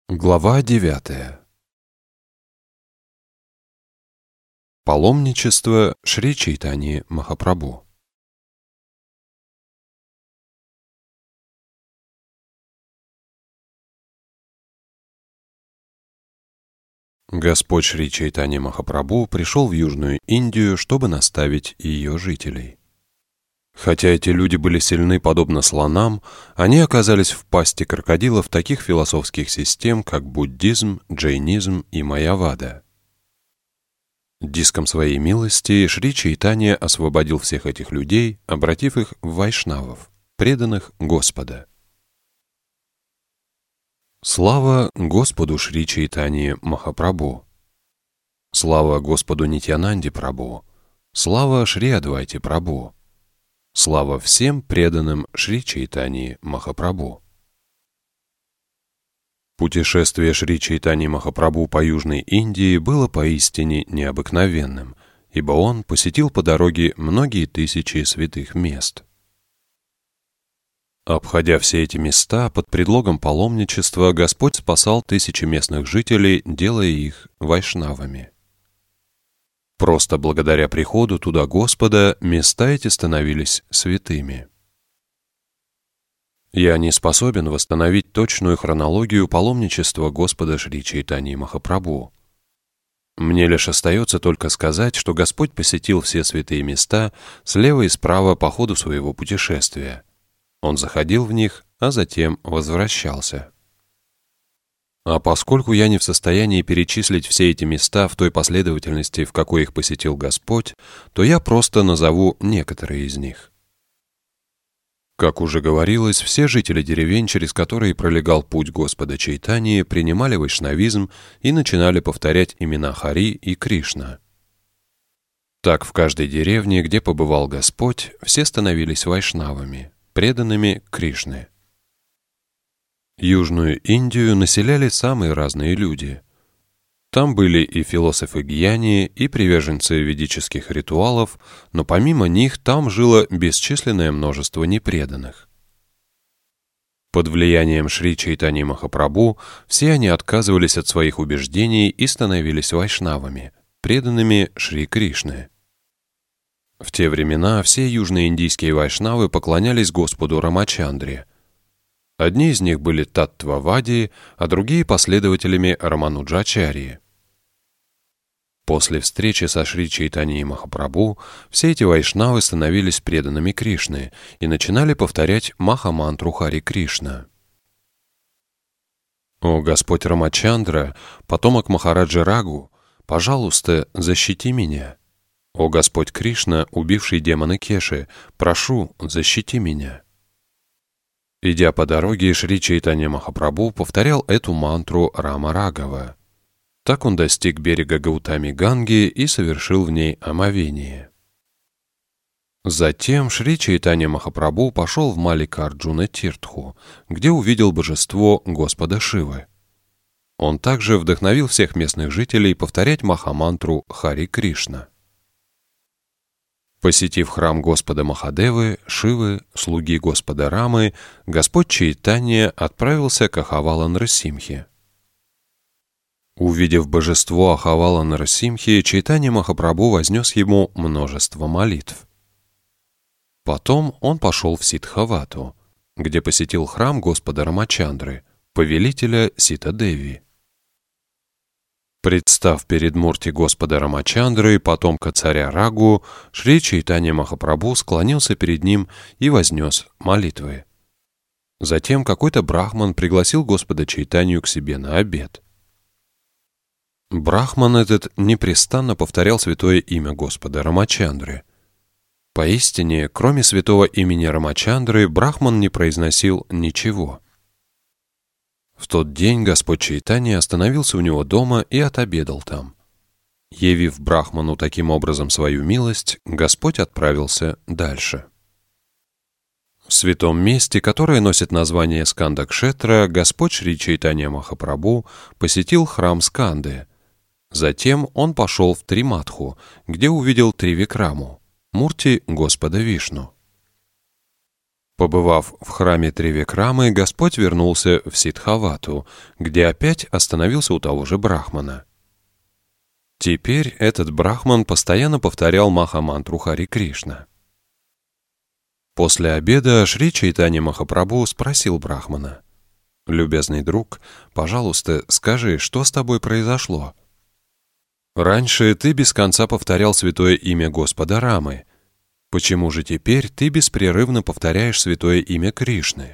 Глава 9. Паломничество Шри Чайтаньи Махапрабху. Господь Шри Чайтанья Махапрабху пришел в Южную Индию, чтобы наставить ее жителей. Хотя эти люди были сильны подобно слонам, они оказались в пасти крокодилов таких философских систем, как буддизм, джайнизм и майявада. Диском своей милости Шри Чайтанья освободил всех этих людей, обратив их в вайшнавов, преданных Господа. Слава Господу Шри Чайтаньи Махапрабху! Слава Господу Нитьянанде Прабху! Слава Шри Адвайте Прабху! Слава всем преданным Шри Чайтаньи Махапрабху! Путешествие Шри Чайтаньи Махапрабху по Южной Индии было поистине необыкновенным, ибо он посетил по дороге многие тысячи святых мест. Обходя все эти места, под предлогом паломничества Господь спасал тысячи местных жителей, делая их вайшнавами. Просто благодаря приходу туда Господа места эти становились святыми. Я не способен восстановить точную хронологию паломничества Господа Шри Чайтаньи Махапрабху. Мне лишь остается только сказать, что Господь посетил все святые места слева и справа по ходу своего путешествия. Он заходил в них, а затем возвращался. А поскольку я не в состоянии перечислить все эти места в той последовательности, в какой их посетил Господь, то я просто назову некоторые из них. Как уже говорилось, все жители деревень, через которые пролегал путь Господа Чайтаньи, принимали вайшнавизм и начинали повторять имена Хари и Кришна. Так в каждой деревне, где побывал Господь, все становились вайшнавами, преданными Кришне. Южную Индию населяли самые разные люди. Там были и философы-гьяни, и приверженцы ведических ритуалов, но помимо них там жило бесчисленное множество непреданных. Под влиянием Шри Чайтаньи Махапрабху все они отказывались от своих убеждений и становились вайшнавами, преданными Шри Кришне. В те времена все южноиндийские вайшнавы поклонялись Господу Рамачандре. Одни из них были таттвавади, а другие — последователями Рамануджачарьи. После встречи со Шри Чайтаньей Махапрабху все эти вайшнавы становились преданными Кришны и начинали повторять маха-мантру Хари Кришна. «О Господь Рамачандра, потомок Махараджи Рагу, пожалуйста, защити меня. О Господь Кришна, убивший демона Кеши, прошу, защити меня». Идя по дороге, Шри Чайтанья Махапрабху повторял эту мантру Рама Рагава. Так он достиг берега Гаутами-Ганги и совершил в ней омовение. Затем Шри Чайтанья Махапрабху пошел в Малликарджуна-Тиртху, где увидел божество Господа Шивы. Он также вдохновил всех местных жителей повторять маха-мантру Хари Кришна. Посетив храм Господа Махадевы, Шивы, слуги Господа Рамы, Господь Чайтанья отправился к Ахавала Нарасимхе. Увидев божество Ахавала Нарасимхи, Чайтанья Махапрабху вознес ему множество молитв. Потом он пошел в Сиддхавату, где посетил храм Господа Рамачандры, повелителя Сита-Деви. Представ перед мурти Господа Рамачандры, потомка царя Рагу, Шри Чайтанья Махапрабху склонился перед ним и вознес молитвы. Затем какой-то брахман пригласил Господа Чайтанью к себе на обед. Брахман этот непрестанно повторял святое имя Господа Рамачандры. Поистине, кроме святого имени Рамачандры, брахман не произносил ничего. В тот день Господь Чайтанья остановился у него дома и отобедал там. Явив брахману таким образом свою милость, Господь отправился дальше. В святом месте, которое носит название Скандакшетра, Господь Шри Чайтанья Махапрабху посетил храм Сканды. Затем он пошел в Триматху, где увидел Тривикраму, мурти Господа Вишну. Побывав в храме Тривикрамы, Господь вернулся в Сиддхавату, где опять остановился у того же брахмана. Теперь этот брахман постоянно повторял Маха-мантру Хари Кришна. После обеда Шри Чайтанья Махапрабху спросил брахмана: «Любезный друг, пожалуйста, скажи, что с тобой произошло? Раньше ты без конца повторял святое имя Господа Рамы. Почему же теперь ты беспрерывно повторяешь святое имя Кришны?»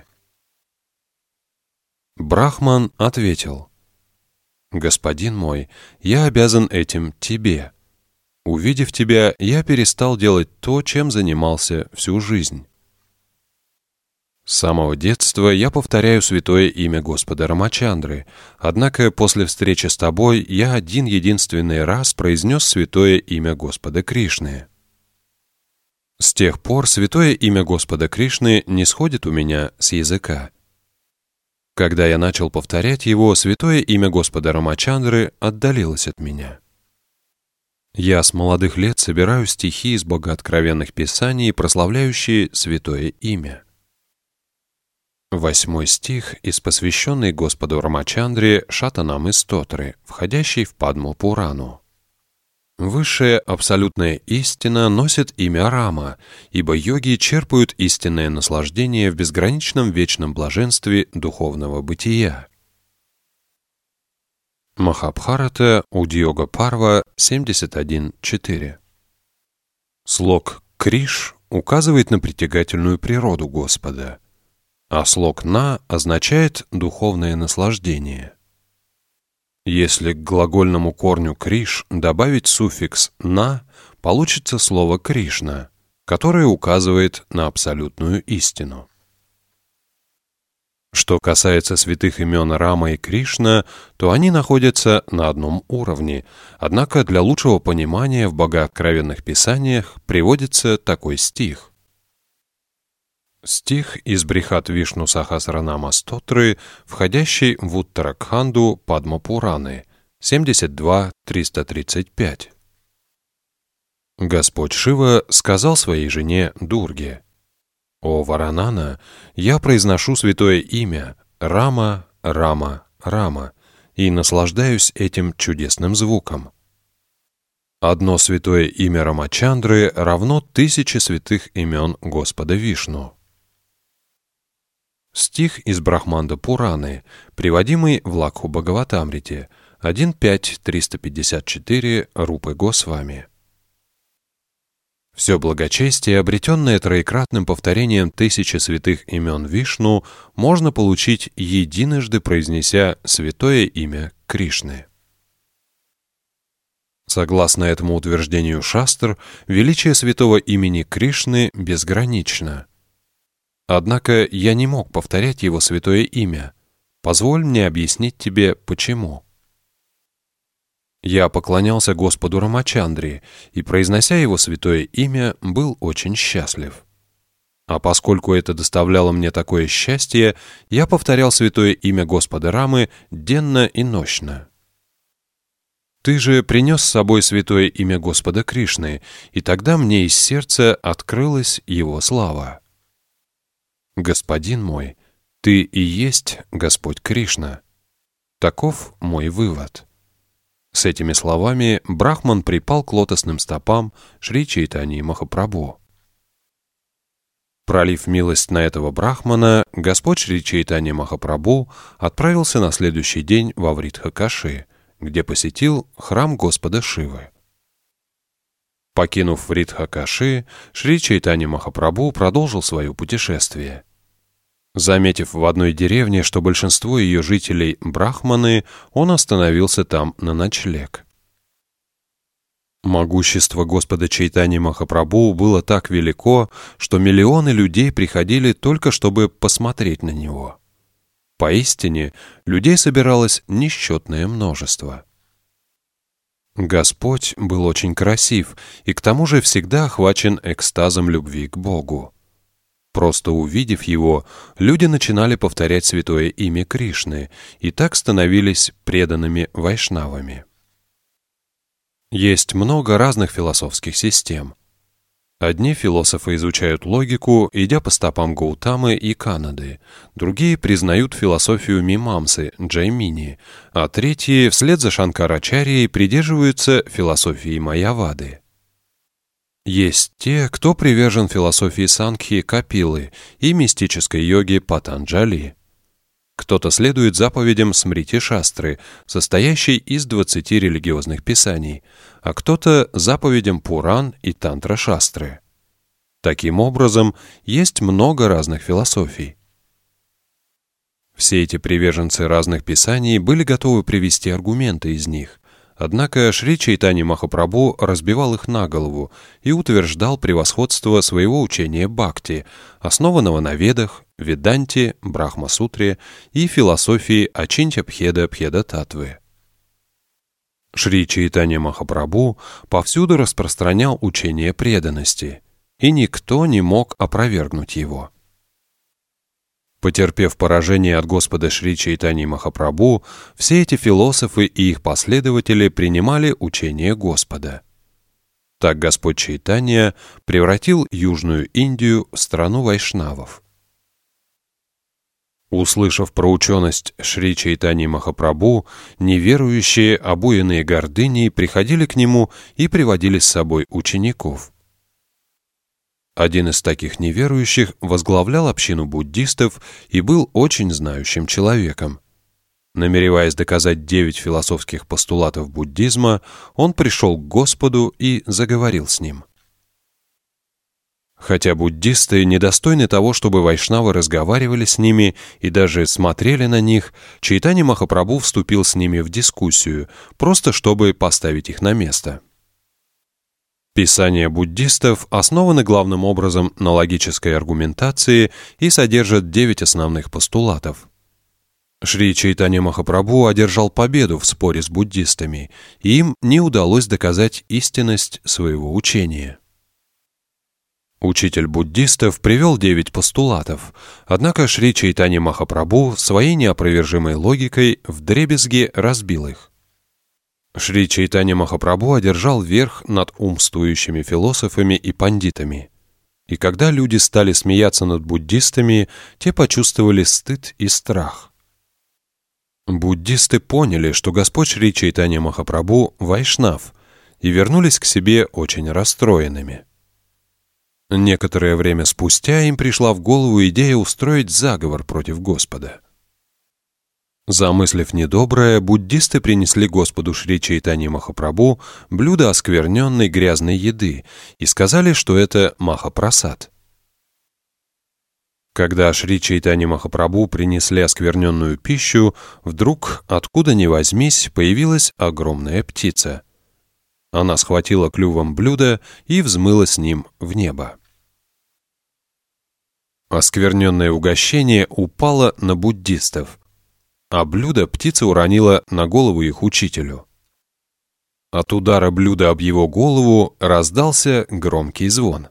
Брахман ответил: «Господин мой, я обязан этим тебе. Увидев тебя, я перестал делать то, чем занимался всю жизнь. С самого детства я повторяю святое имя Господа Рамачандры, однако после встречи с тобой я один-единственный раз произнес святое имя Господа Кришны. С тех пор святое имя Господа Кришны не сходит у меня с языка. Когда я начал повторять его, святое имя Господа Рамачандры отдалилось от меня. Я с молодых лет собираю стихи из богооткровенных писаний, прославляющие святое имя». 8 стих из посвященной Господу Рамачандре Шатанамы Стотры, входящей в Падму Пурану. Высшая абсолютная истина носит имя Рама, ибо йоги черпают истинное наслаждение в безграничном вечном блаженстве духовного бытия. Махабхарата, Удьога Парва, 71.4. Слог «Криш» указывает на притягательную природу Господа, а слог «на» означает духовное наслаждение. Если к глагольному корню «криш» добавить суффикс «на», получится слово «Кришна», которое указывает на абсолютную истину. Что касается святых имен Рама и Кришна, то они находятся на одном уровне, однако для лучшего понимания в богооткровенных писаниях приводится такой стих. Стих из Брихат Вишну Сахасранама Стотры, входящий в Уттаракханду Падма Пураны, 72.335. Господь Шива сказал своей жене Дурге: «О Варанана, я произношу святое имя Рама, Рама, Рама и наслаждаюсь этим чудесным звуком. Одно святое имя Рамачандры равно 1000 святых имен Господа Вишну». Стих из Брахманда Пураны, приводимый в Лакху Бхагаватамрите, 1.5.354 Рупы Госвами. Все благочестие, обретенное троекратным повторением 1000 святых имен Вишну, можно получить, единожды произнеся святое имя Кришны. Согласно этому утверждению шастр, величие святого имени Кришны безгранично. Однако я не мог повторять его святое имя. Позволь мне объяснить тебе, почему. Я поклонялся Господу Рамачандре и, произнося его святое имя, был очень счастлив. А поскольку это доставляло мне такое счастье, я повторял святое имя Господа Рамы денно и нощно. Ты же принес с собой святое имя Господа Кришны, и тогда мне из сердца открылась его слава. Господин мой, ты и есть Господь Кришна. Таков мой вывод. С этими словами Брахман припал к лотосным стопам Шри Чайтаньи Махапрабху. Пролив милость на этого брахмана, Господь Шри Чайтанья Махапрабху отправился на следующий день во Вритха-Каши, где посетил храм Господа Шивы. Покинув Вритха-Каши, Шри Чайтанья Махапрабху продолжил свое путешествие. Заметив в одной деревне, что большинство ее жителей брахманы, он остановился там на ночлег. Могущество Господа Чайтаньи Махапрабху было так велико, что миллионы людей приходили только чтобы посмотреть на него. Поистине, людей собиралось несчетное множество. Господь был очень красив и к тому же всегда охвачен экстазом любви к Богу. Просто увидев его, люди начинали повторять святое имя Кришны и так становились преданными вайшнавами. Есть много разных философских систем. Одни философы изучают логику, идя по стопам Гаутамы и Канады, другие признают философию Мимамсы, Джаймини, а третьи, вслед за Шанкарачарьей, придерживаются философии Майявады. Есть те, кто привержен философии Сангхи Капилы и мистической йоги Патанджали. Кто-то следует заповедям Смрити-шастры, состоящей из 20 религиозных писаний, а кто-то заповедям Пуран и Тантра-шастры. Таким образом, есть много разных философий. Все эти приверженцы разных писаний были готовы привести аргументы из них, однако Шри Чайтанья Махапрабху разбивал их на голову и утверждал превосходство своего учения Бхакти, основанного на Ведах, Веданте, Брахма-сутре и философии Ачинтя-Бхеда-Бхеда-Татвы. Шри Чайтанья Махапрабху повсюду распространял учение преданности, и никто не мог опровергнуть его. Потерпев поражение от Господа Шри Чайтаньи Махапрабху, все эти философы и их последователи принимали учение Господа. Так Господь Чайтанья превратил Южную Индию в страну вайшнавов. Услышав про ученость Шри Чайтаньи Махапрабху, неверующие, обуянные гордыней, приходили к нему и приводили с собой учеников. Один из таких неверующих возглавлял общину буддистов и был очень знающим человеком. Намереваясь доказать 9 философских постулатов буддизма, он пришел к Господу и заговорил с ним. Хотя буддисты недостойны того, чтобы вайшнавы разговаривали с ними и даже смотрели на них, Чайтанья Махапрабху вступил с ними в дискуссию, просто чтобы поставить их на место. Писания буддистов основаны главным образом на логической аргументации и содержат 9 основных постулатов. Шри Чайтанья Махапрабху одержал победу в споре с буддистами, и им не удалось доказать истинность своего учения. Учитель буддистов привел 9 постулатов, однако Шри Чайтанья Махапрабху своей неопровержимой логикой вдребезги разбил их. Шри Чайтанья Махапрабху одержал верх над умствующими философами и пандитами. И когда люди стали смеяться над буддистами, те почувствовали стыд и страх. Буддисты поняли, что Господь Шри Чайтанья Махапрабху – вайшнав, и вернулись к себе очень расстроенными. Некоторое время спустя им пришла в голову идея устроить заговор против Господа. Замыслив недоброе, буддисты принесли Господу Шри Чайтанье Махапрабху блюдо оскверненной грязной еды и сказали, что это Махапрасад. Когда Шри Чайтанье Махапрабху принесли оскверненную пищу, вдруг, откуда ни возьмись, появилась огромная птица. Она схватила клювом блюдо и взмыла с ним в небо. Оскверненное угощение упало на буддистов, а блюдо птица уронила на голову их учителю. От удара блюда об его голову раздался громкий звон.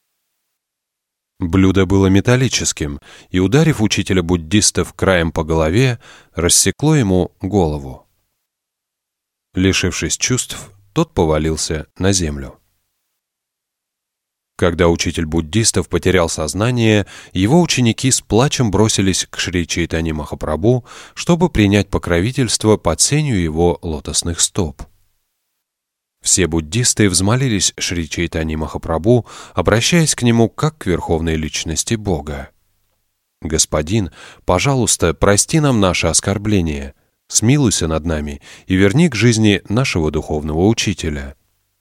Блюдо было металлическим, и, ударив учителя буддистов краем по голове, рассекло ему голову. Лишившись чувств, тот повалился на землю. Когда учитель буддистов потерял сознание, его ученики с плачем бросились к Шри Чайтанье Махапрабху, чтобы принять покровительство под сенью его лотосных стоп. Все буддисты взмолились Шри Чайтанье Махапрабху, обращаясь к нему как к верховной личности Бога. «Господин, пожалуйста, прости нам наше оскорбление, смилуйся над нами и верни к жизни нашего духовного учителя».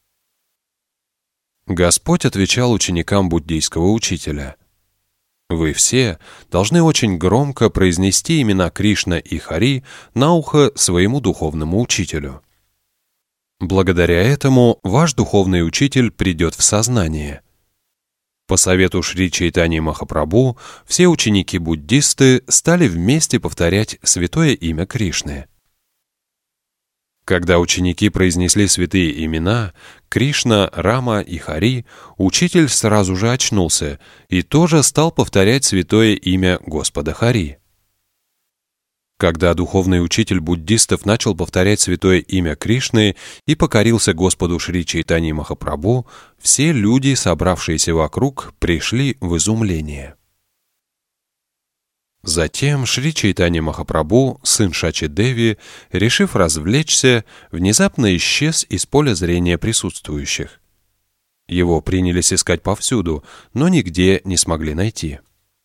Господь отвечал ученикам буддийского учителя: «Вы все должны очень громко произнести имена Кришна и Хари на ухо своему духовному учителю. Благодаря этому ваш духовный учитель придет в сознание». По совету Шри Чайтаньи Махапрабху все ученики-буддисты стали вместе повторять святое имя Кришны. Когда ученики произнесли святые имена Кришна, Рама и Хари, учитель сразу же очнулся и тоже стал повторять святое имя Господа Хари. Когда духовный учитель буддистов начал повторять святое имя Кришны и покорился Господу Шри Чайтаньи Махапрабху, все люди, собравшиеся вокруг, пришли в изумление. Затем Шри Чайтанья Махапрабху, сын Шачи Деви, решив развлечься, внезапно исчез из поля зрения присутствующих. Его принялись искать повсюду, но нигде не смогли найти.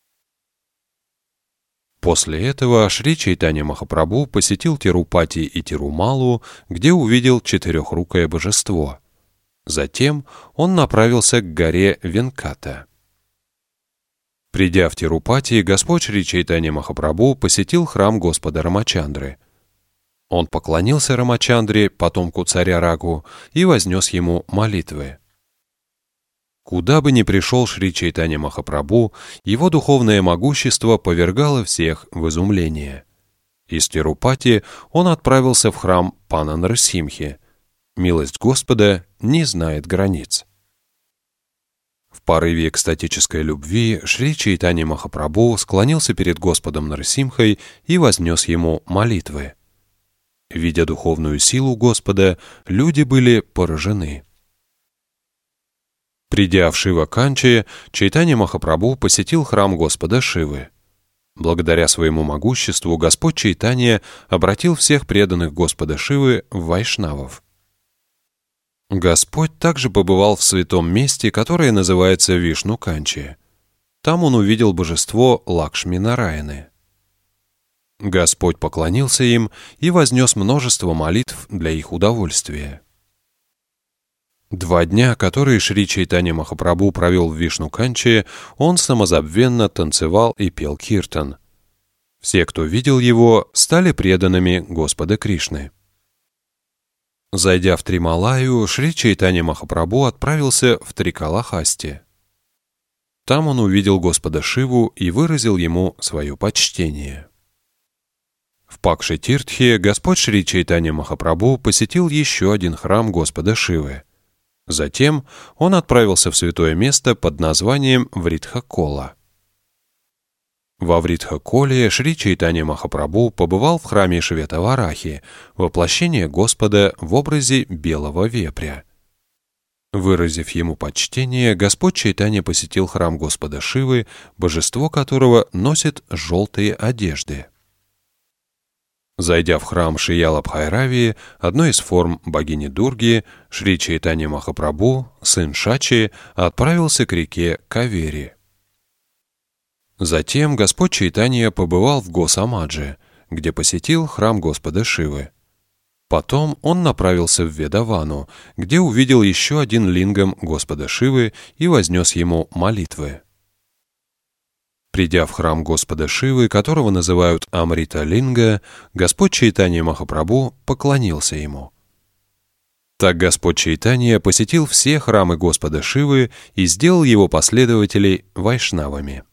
После этого Шри Чайтанья Махапрабху посетил Тирупати и Тирумалу, где увидел четырехрукое божество. Затем он направился к горе Венката. Придя в Тирупати, Господь Шри Чайтанья Махапрабху посетил храм Господа Рамачандры. Он поклонился Рамачандре, потомку царя Рагу, и вознес ему молитвы. Куда бы ни пришел Шри Чайтанья Махапрабху, его духовное могущество повергало всех в изумление. Из Тирупати он отправился в храм Пана Нарсимхи. Милость Господа не знает границ. В порыве экстатической любви Шри Чайтанья Махапрабху склонился перед Господом Нарсимхой и вознес ему молитвы. Видя духовную силу Господа, люди были поражены. Придя в Шива-Канчи, Чайтанья Махапрабху посетил храм Господа Шивы. Благодаря своему могуществу Господь Чайтанья обратил всех преданных Господа Шивы в вайшнавов. Господь также побывал в святом месте, которое называется Вишну-Канчи. Там он увидел божество Лакшми-Нараяны. Господь поклонился им и вознес множество молитв для их удовольствия. 2 дня, которые Шри Чайтанья Махапрабху провел в Вишну-Канчи, он самозабвенно танцевал и пел киртан. Все, кто видел его, стали преданными Господа Кришны. Зайдя в Трималаю, Шри Чайтанья Махапрабху отправился в Трикалахасти. Там он увидел Господа Шиву и выразил ему свое почтение. В Пакши-Тиртхе Господь Шри Чайтанья Махапрабху посетил еще один храм Господа Шивы. Затем он отправился в святое место под названием Вритха-Кола. Во Вритха-Коле Шри Чайтанья Махапрабху побывал в храме Шветаварахи, воплощение Господа в образе белого вепря. Выразив ему почтение, Господь Чайтанья посетил храм Господа Шивы, божество которого носит желтые одежды. Зайдя в храм Шияла-Бхайравии, одной из форм богини Дурги, Шри Чайтанья Махапрабху, сын Шачи, отправился к реке Кавери. Затем Господь Чайтанья побывал в Госамаджи, где посетил храм Господа Шивы. Потом он направился в Ведавану, где увидел еще один лингам Господа Шивы и вознес ему молитвы. Придя в храм Господа Шивы, которого называют Амрита-линга, Господь Чайтанья Махапрабху поклонился ему. Так Господь Чайтанья посетил все храмы Господа Шивы и сделал его последователей вайшнавами.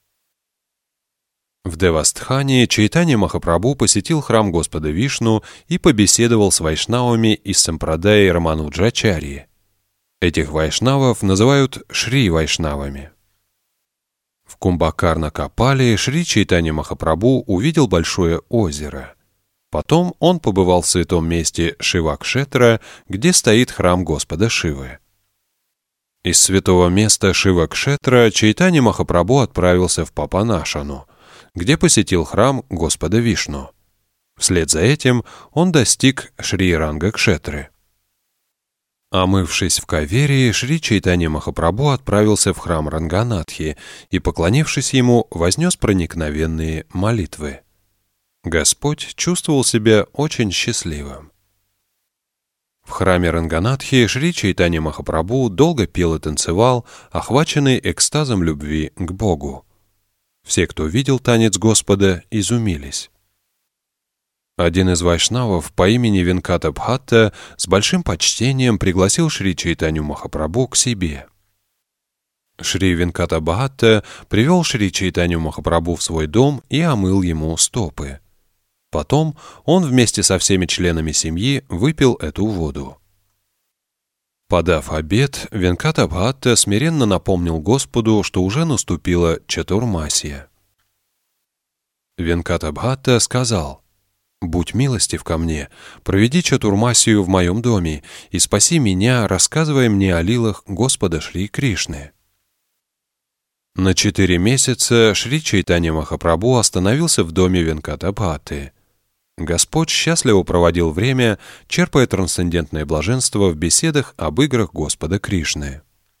В Девастхане Чайтанья Махапрабху посетил храм Господа Вишну и побеседовал с вайшнавами из сампрадаи Рамануджачарьи. Этих вайшнавов называют Шри-вайшнавами. В Кумбакарна-Капале Шри Чайтанья Махапрабху увидел большое озеро. Потом он побывал в святом месте Шивакшетра, где стоит храм Господа Шивы. Из святого места Шивакшетра Чайтанья Махапрабху отправился в Папанашану, где посетил храм Господа Вишну. Вслед за этим он достиг Шри-Рангакшетры. Омывшись в Кавери, Шри Чайтанья Махапрабху отправился в храм Ранганатхи и, поклонившись ему, вознес проникновенные молитвы. Господь чувствовал себя очень счастливым. В храме Ранганатхи Шри Чайтанья Махапрабху долго пел и танцевал, охваченный экстазом любви к Богу. Все, кто видел танец Господа, изумились. Один из вайшнавов по имени Венката Бхатта с большим почтением пригласил Шри Чайтанью Махапрабху к себе. Шри Венката Бхатта привел Шри Чайтанью Махапрабху в свой дом и омыл ему стопы. Потом он вместе со всеми членами семьи выпил эту воду. Подав обед, Венката Бхатта смиренно напомнил Господу, что уже наступила Чатурмасия. Венката-бхатта сказал: «Будь милостив ко мне, проведи чатурмасию в моем доме и спаси меня, рассказывая мне о лилах Господа Шри Кришны». На 4 месяца Шри Чайтанья Махапрабху остановился в доме Венката-бхатты. Господь счастливо проводил время, черпая трансцендентное блаженство в беседах об играх Господа Кришны.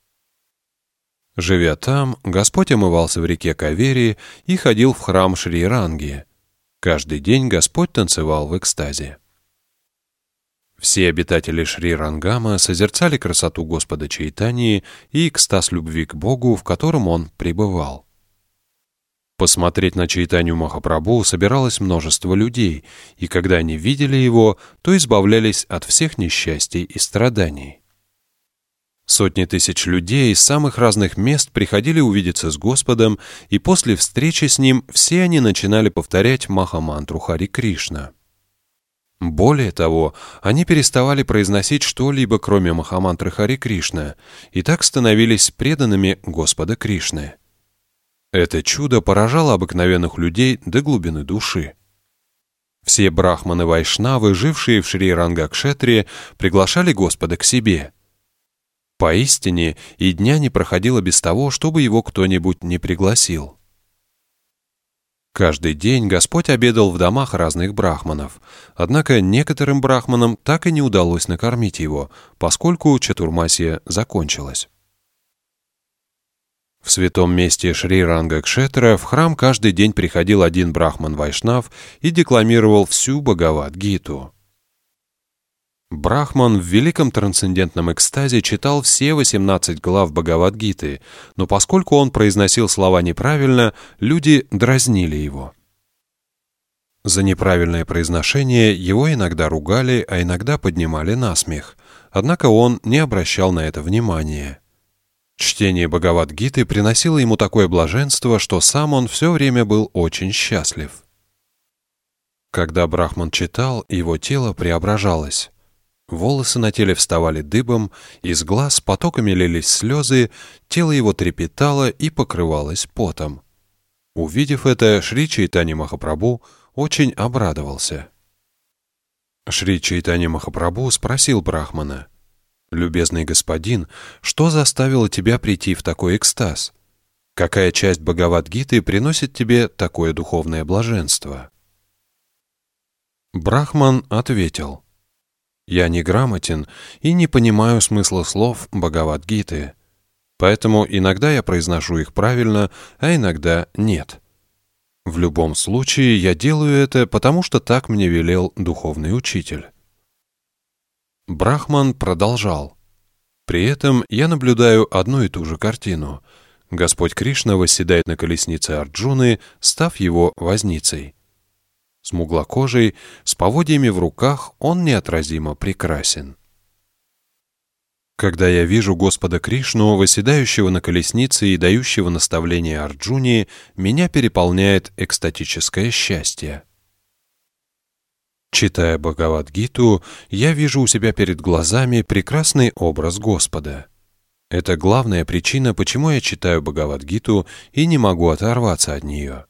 Живя там, Господь омывался в реке Кавери и ходил в храм Шри-Ранги. Каждый день Господь танцевал в экстазе. Все обитатели Шри-Рангама созерцали красоту Господа Чайтаньи и экстаз любви к Богу, в котором он пребывал. Посмотреть на Чайтанью Махапрабху собиралось множество людей, и когда они видели его, то избавлялись от всех несчастий и страданий. Сотни тысяч людей из самых разных мест приходили увидеться с Господом, и после встречи с Ним все они начинали повторять Маха-мантру Хари Кришна. Более того, они переставали произносить что-либо, кроме Маха-мантры Хари Кришна, и так становились преданными Господа Кришны. Это чудо поражало обыкновенных людей до глубины души. Все брахманы-вайшнавы, жившие в Шри-Рангакшетре, приглашали Господа к себе. Поистине, и дня не проходило без того, чтобы его кто-нибудь не пригласил. Каждый день Господь обедал в домах разных брахманов, однако некоторым брахманам так и не удалось накормить его, поскольку чатурмасия закончилась. В святом месте Шри-Рангакшетра в храм каждый день приходил один брахман-вайшнав и декламировал всю Бхагавад-гиту. Брахман в великом трансцендентном экстазе читал все 18 глав Бхагавад-гиты, но поскольку он произносил слова неправильно, люди дразнили его. За неправильное произношение его иногда ругали, а иногда поднимали на смех, однако он не обращал на это внимания. Чтение Бхагавад-гиты приносило ему такое блаженство, что сам он все время был очень счастлив. Когда Брахман читал, его тело преображалось. Волосы на теле вставали дыбом, из глаз потоками лились слезы, тело его трепетало и покрывалось потом. Увидев это, Шри Чайтанья Махапрабху очень обрадовался. Шри Чайтанья Махапрабху спросил Брахмана: «Любезный господин, что заставило тебя прийти в такой экстаз? Какая часть Бхагавад-гиты приносит тебе такое духовное блаженство?» Брахман ответил: «Я неграмотен и не понимаю смысла слов Бхагавад-гиты, поэтому иногда я произношу их правильно, а иногда нет. В любом случае я делаю это, потому что так мне велел духовный учитель». Брахман продолжал: «При этом я наблюдаю одну и ту же картину. Господь Кришна восседает на колеснице Арджуны, став его возницей. Смуглокожий, с поводьями в руках, он неотразимо прекрасен. Когда я вижу Господа Кришну, восседающего на колеснице и дающего наставления Арджуне, меня переполняет экстатическое счастье. Читая Бхагавад-гиту, я вижу у себя перед глазами прекрасный образ Господа. Это главная причина, почему я читаю Бхагавад-гиту и не могу оторваться от нее».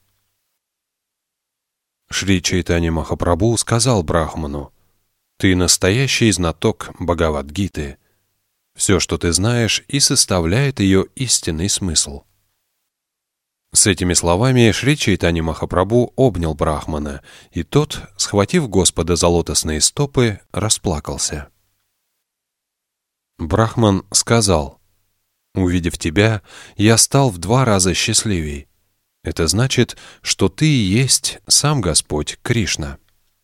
Шри Чайтанья Махапрабху сказал Брахману: «Ты настоящий знаток Бхагавад-гиты. Все, что ты знаешь, и составляет ее истинный смысл». С этими словами Шри Чайтанья Махапрабху обнял Брахмана, и тот, схватив Господа за лотосные стопы, расплакался. Брахман сказал: «Увидев тебя, я стал в 2 раза счастливей. Это значит, что ты и есть сам Господь Кришна».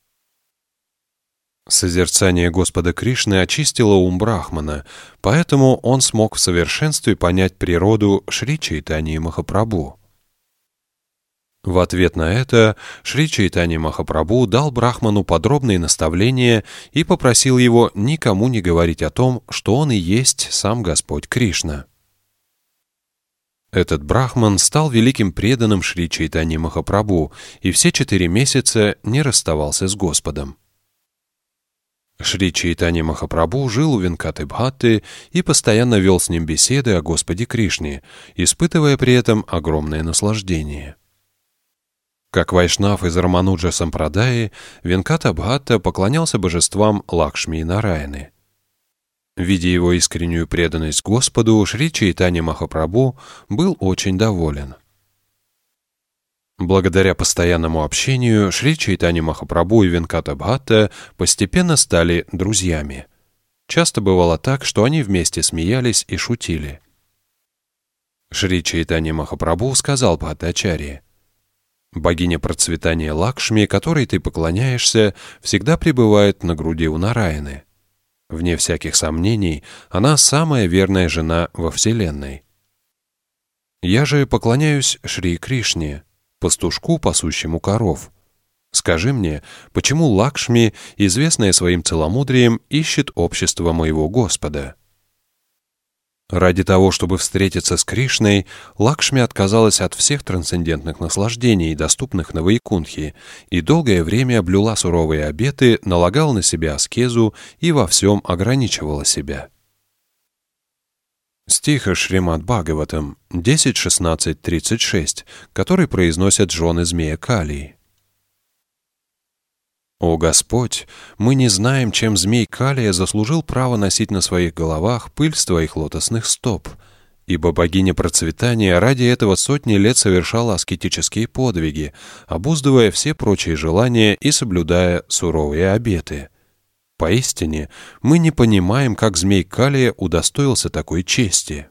Созерцание Господа Кришны очистило ум Брахмана, поэтому он смог в совершенстве понять природу Шри Чайтаньи Махапрабху. В ответ на это Шри Чайтанья Махапрабху дал Брахману подробные наставления и попросил его никому не говорить о том, что он и есть сам Господь Кришна. Этот брахман стал великим преданным Шри Чайтаньи Махапрабху и все 4 месяца не расставался с Господом. Шри Чайтанья Махапрабху жил у Венкаты-бхатты и постоянно вел с ним беседы о Господе Кришне, испытывая при этом огромное наслаждение. Как вайшнав из Рамануджа Сампрадаи, Венката Бхатта поклонялся божествам Лакшми и Нараяны. Видя его искреннюю преданность Господу, Шри Чайтанья Махапрабху был очень доволен. Благодаря постоянному общению Шри Чайтанья Махапрабху и Венката Бхатта постепенно стали друзьями. Часто бывало так, что они вместе смеялись и шутили. Шри Чайтанья Махапрабху сказал Бхаттачарье: «Богиня процветания Лакшми, которой ты поклоняешься, всегда пребывает на груди у Нараяны. Вне всяких сомнений, она самая верная жена во Вселенной. Я же поклоняюсь Шри Кришне, пастушку, пасущему коров. Скажи мне, почему Лакшми, известная своим целомудрием, ищет общество моего Господа?» Ради того, чтобы встретиться с Кришной, Лакшми отказалась от всех трансцендентных наслаждений, доступных на Вайкунтхе, и долгое время блюла суровые обеты, налагала на себя аскезу и во всем ограничивала себя. Стих из Шримад Бхагаватам 10.16.36, который произносят жены змея Калии. «О Господь, мы не знаем, чем змей Калия заслужил право носить на своих головах пыль с твоих лотосных стоп, ибо богиня процветания ради этого сотни лет совершала аскетические подвиги, обуздывая все прочие желания и соблюдая суровые обеты. Поистине, мы не понимаем, как змей Калия удостоился такой чести».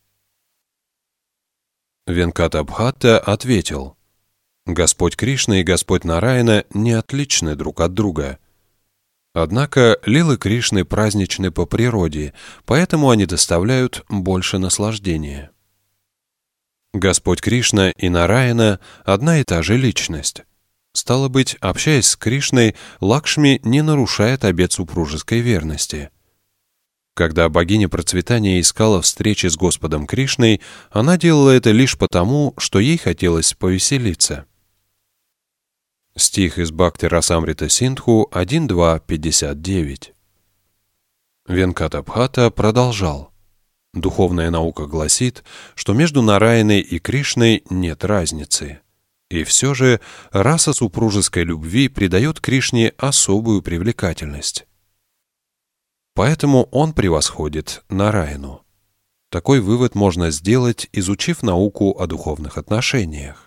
Венката Бхатта ответил: Господь Кришна и Господь Нараяна не отличны друг от друга. Однако лилы Кришны праздничны по природе, поэтому они доставляют больше наслаждения. Господь Кришна и Нараяна — одна и та же личность. Стало быть, общаясь с Кришной, Лакшми не нарушает обет супружеской верности. Когда богиня процветания искала встречи с Господом Кришной, она делала это лишь потому, что ей хотелось повеселиться. Стих из Бхакти Расамрита Синдху 1.2.59. Венката Бхатта продолжал: «Духовная наука гласит, что между Нараяной и Кришной нет разницы. И все же раса супружеской любви придает Кришне особую привлекательность. Поэтому он превосходит Нараяну. Такой вывод можно сделать, изучив науку о духовных отношениях.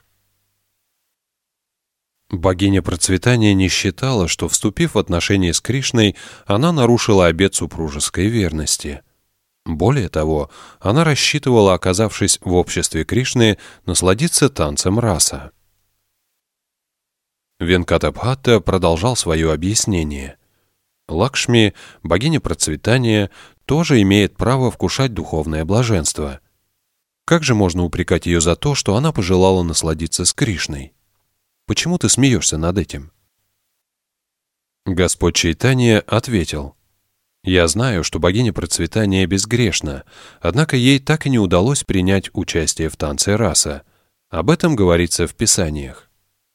Богиня процветания не считала, что, вступив в отношения с Кришной, она нарушила обет супружеской верности. Более того, она рассчитывала, оказавшись в обществе Кришны, насладиться танцем раса. Венката Бхатта продолжал свое объяснение. Лакшми, богиня процветания, тоже имеет право вкушать духовное блаженство. Как же можно упрекать ее за то, что она пожелала насладиться с Кришной? Почему ты смеешься над этим?» Господь Чайтанья ответил: «Я знаю, что богиня процветания безгрешна, однако ей так и не удалось принять участие в танце раса. Об этом говорится в Писаниях».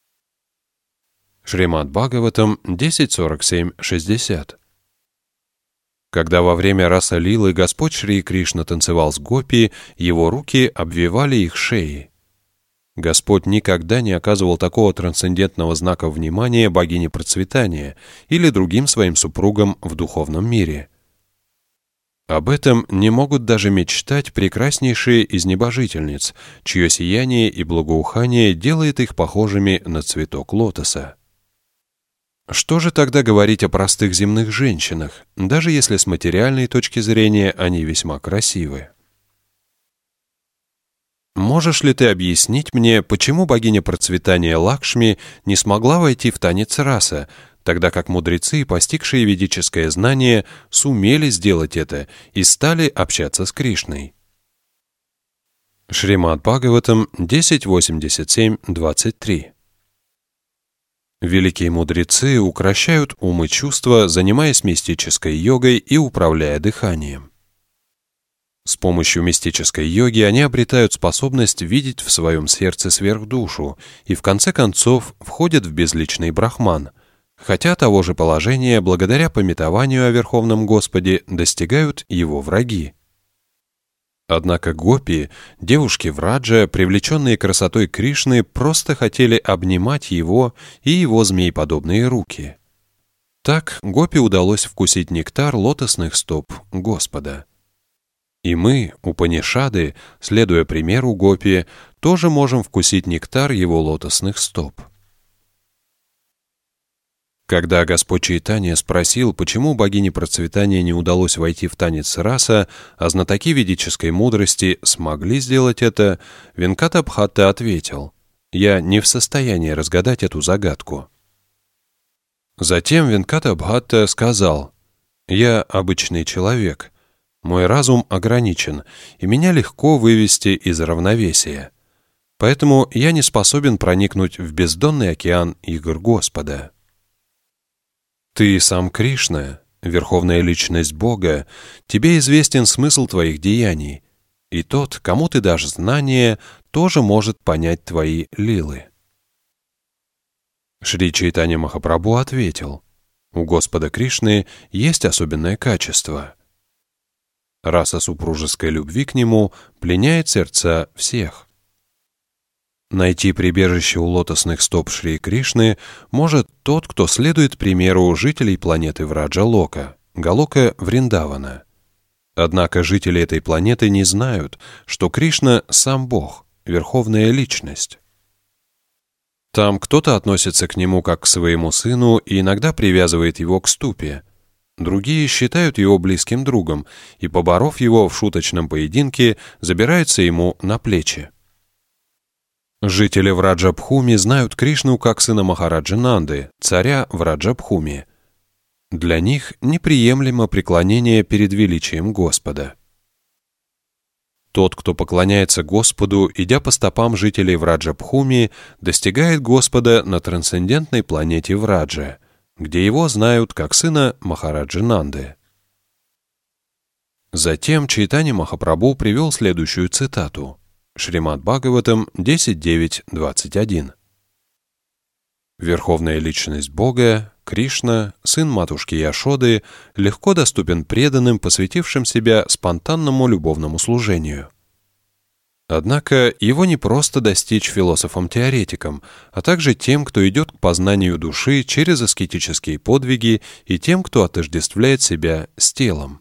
Шримад Бхагаватам 10.47.60. Когда во время раса лилы Господь Шри Кришна танцевал с гопи, его руки обвивали их шеи. Господь никогда не оказывал такого трансцендентного знака внимания богине процветания или другим своим супругам в духовном мире. Об этом не могут даже мечтать прекраснейшие из небожительниц, чье сияние и благоухание делает их похожими на цветок лотоса. Что же тогда говорить о простых земных женщинах, даже если с материальной точки зрения они весьма красивы? Можешь ли ты объяснить мне, почему богиня процветания Лакшми не смогла войти в танец раса, тогда как мудрецы, постигшие ведическое знание, сумели сделать это и стали общаться с Кришной? Шримад Бхагаватам 10.87.23. Великие мудрецы укрощают ум и чувства, занимаясь мистической йогой и управляя дыханием. С помощью мистической йоги они обретают способность видеть в своем сердце сверхдушу и в конце концов входят в безличный брахман, хотя того же положения благодаря памятованию о Верховном Господе достигают его враги. Однако гопи, девушки Враджа, привлеченные красотой Кришны, просто хотели обнимать его и его змееподобные руки. Так гопи удалось вкусить нектар лотосных стоп Господа. И мы, Упанишады, следуя примеру гопи, тоже можем вкусить нектар его лотосных стоп. Когда Господь Чайтанья спросил, почему богине процветания не удалось войти в танец раса, а знатоки ведической мудрости смогли сделать это, Венката-бхатта ответил: «Я не в состоянии разгадать эту загадку». Затем Венката-бхатта сказал: «Я обычный человек. Мой разум ограничен, и меня легко вывести из равновесия. Поэтому я не способен проникнуть в бездонный океан игр Господа. Ты сам Кришна, верховная личность Бога, тебе известен смысл твоих деяний, и тот, кому ты дашь знание, тоже может понять твои лилы». Шри Чайтанья Махапрабху ответил: «У Господа Кришны есть особенное качество. Раса супружеской любви к нему пленяет сердца всех. Найти прибежище у лотосных стоп Шри Кришны может тот, кто следует примеру жителей планеты Враджа-Лока, Галока Вриндавана. Однако жители этой планеты не знают, что Кришна — сам Бог, верховная личность. Там кто-то относится к нему как к своему сыну и иногда привязывает его к ступе. Другие считают его близким другом и, поборов его в шуточном поединке, забираются ему на плечи. Жители Враджа-Бхуми знают Кришну как сына Махараджи Нанды, царя Враджа-Бхуми. Для них неприемлемо преклонение перед величием Господа. Тот, кто поклоняется Господу, идя по стопам жителей Враджа-Бхуми, достигает Господа на трансцендентной планете Враджа, где его знают как сына Махараджи Нанды. Затем Чайтанья Махапрабху привел следующую цитату. Шримад Бхагаватам 10.9.21. Верховная личность Бога, Кришна, сын матушки Яшоды, легко доступен преданным, посвятившим себя спонтанному любовному служению. Однако его не просто достичь философам-теоретикам, а также тем, кто идет к познанию души через аскетические подвиги, и тем, кто отождествляет себя с телом.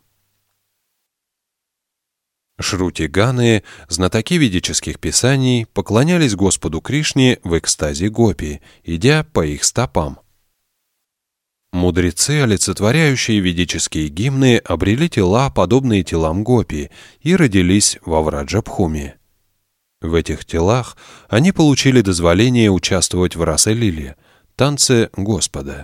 Шрути-ганы, знатоки ведических писаний, поклонялись Господу Кришне в экстазе гопи, идя по их стопам. Мудрецы, олицетворяющие ведические гимны, обрели тела, подобные телам гопи, и родились во Враджа-Бхуми. В этих телах они получили дозволение участвовать в раса-лиле, танце Господа.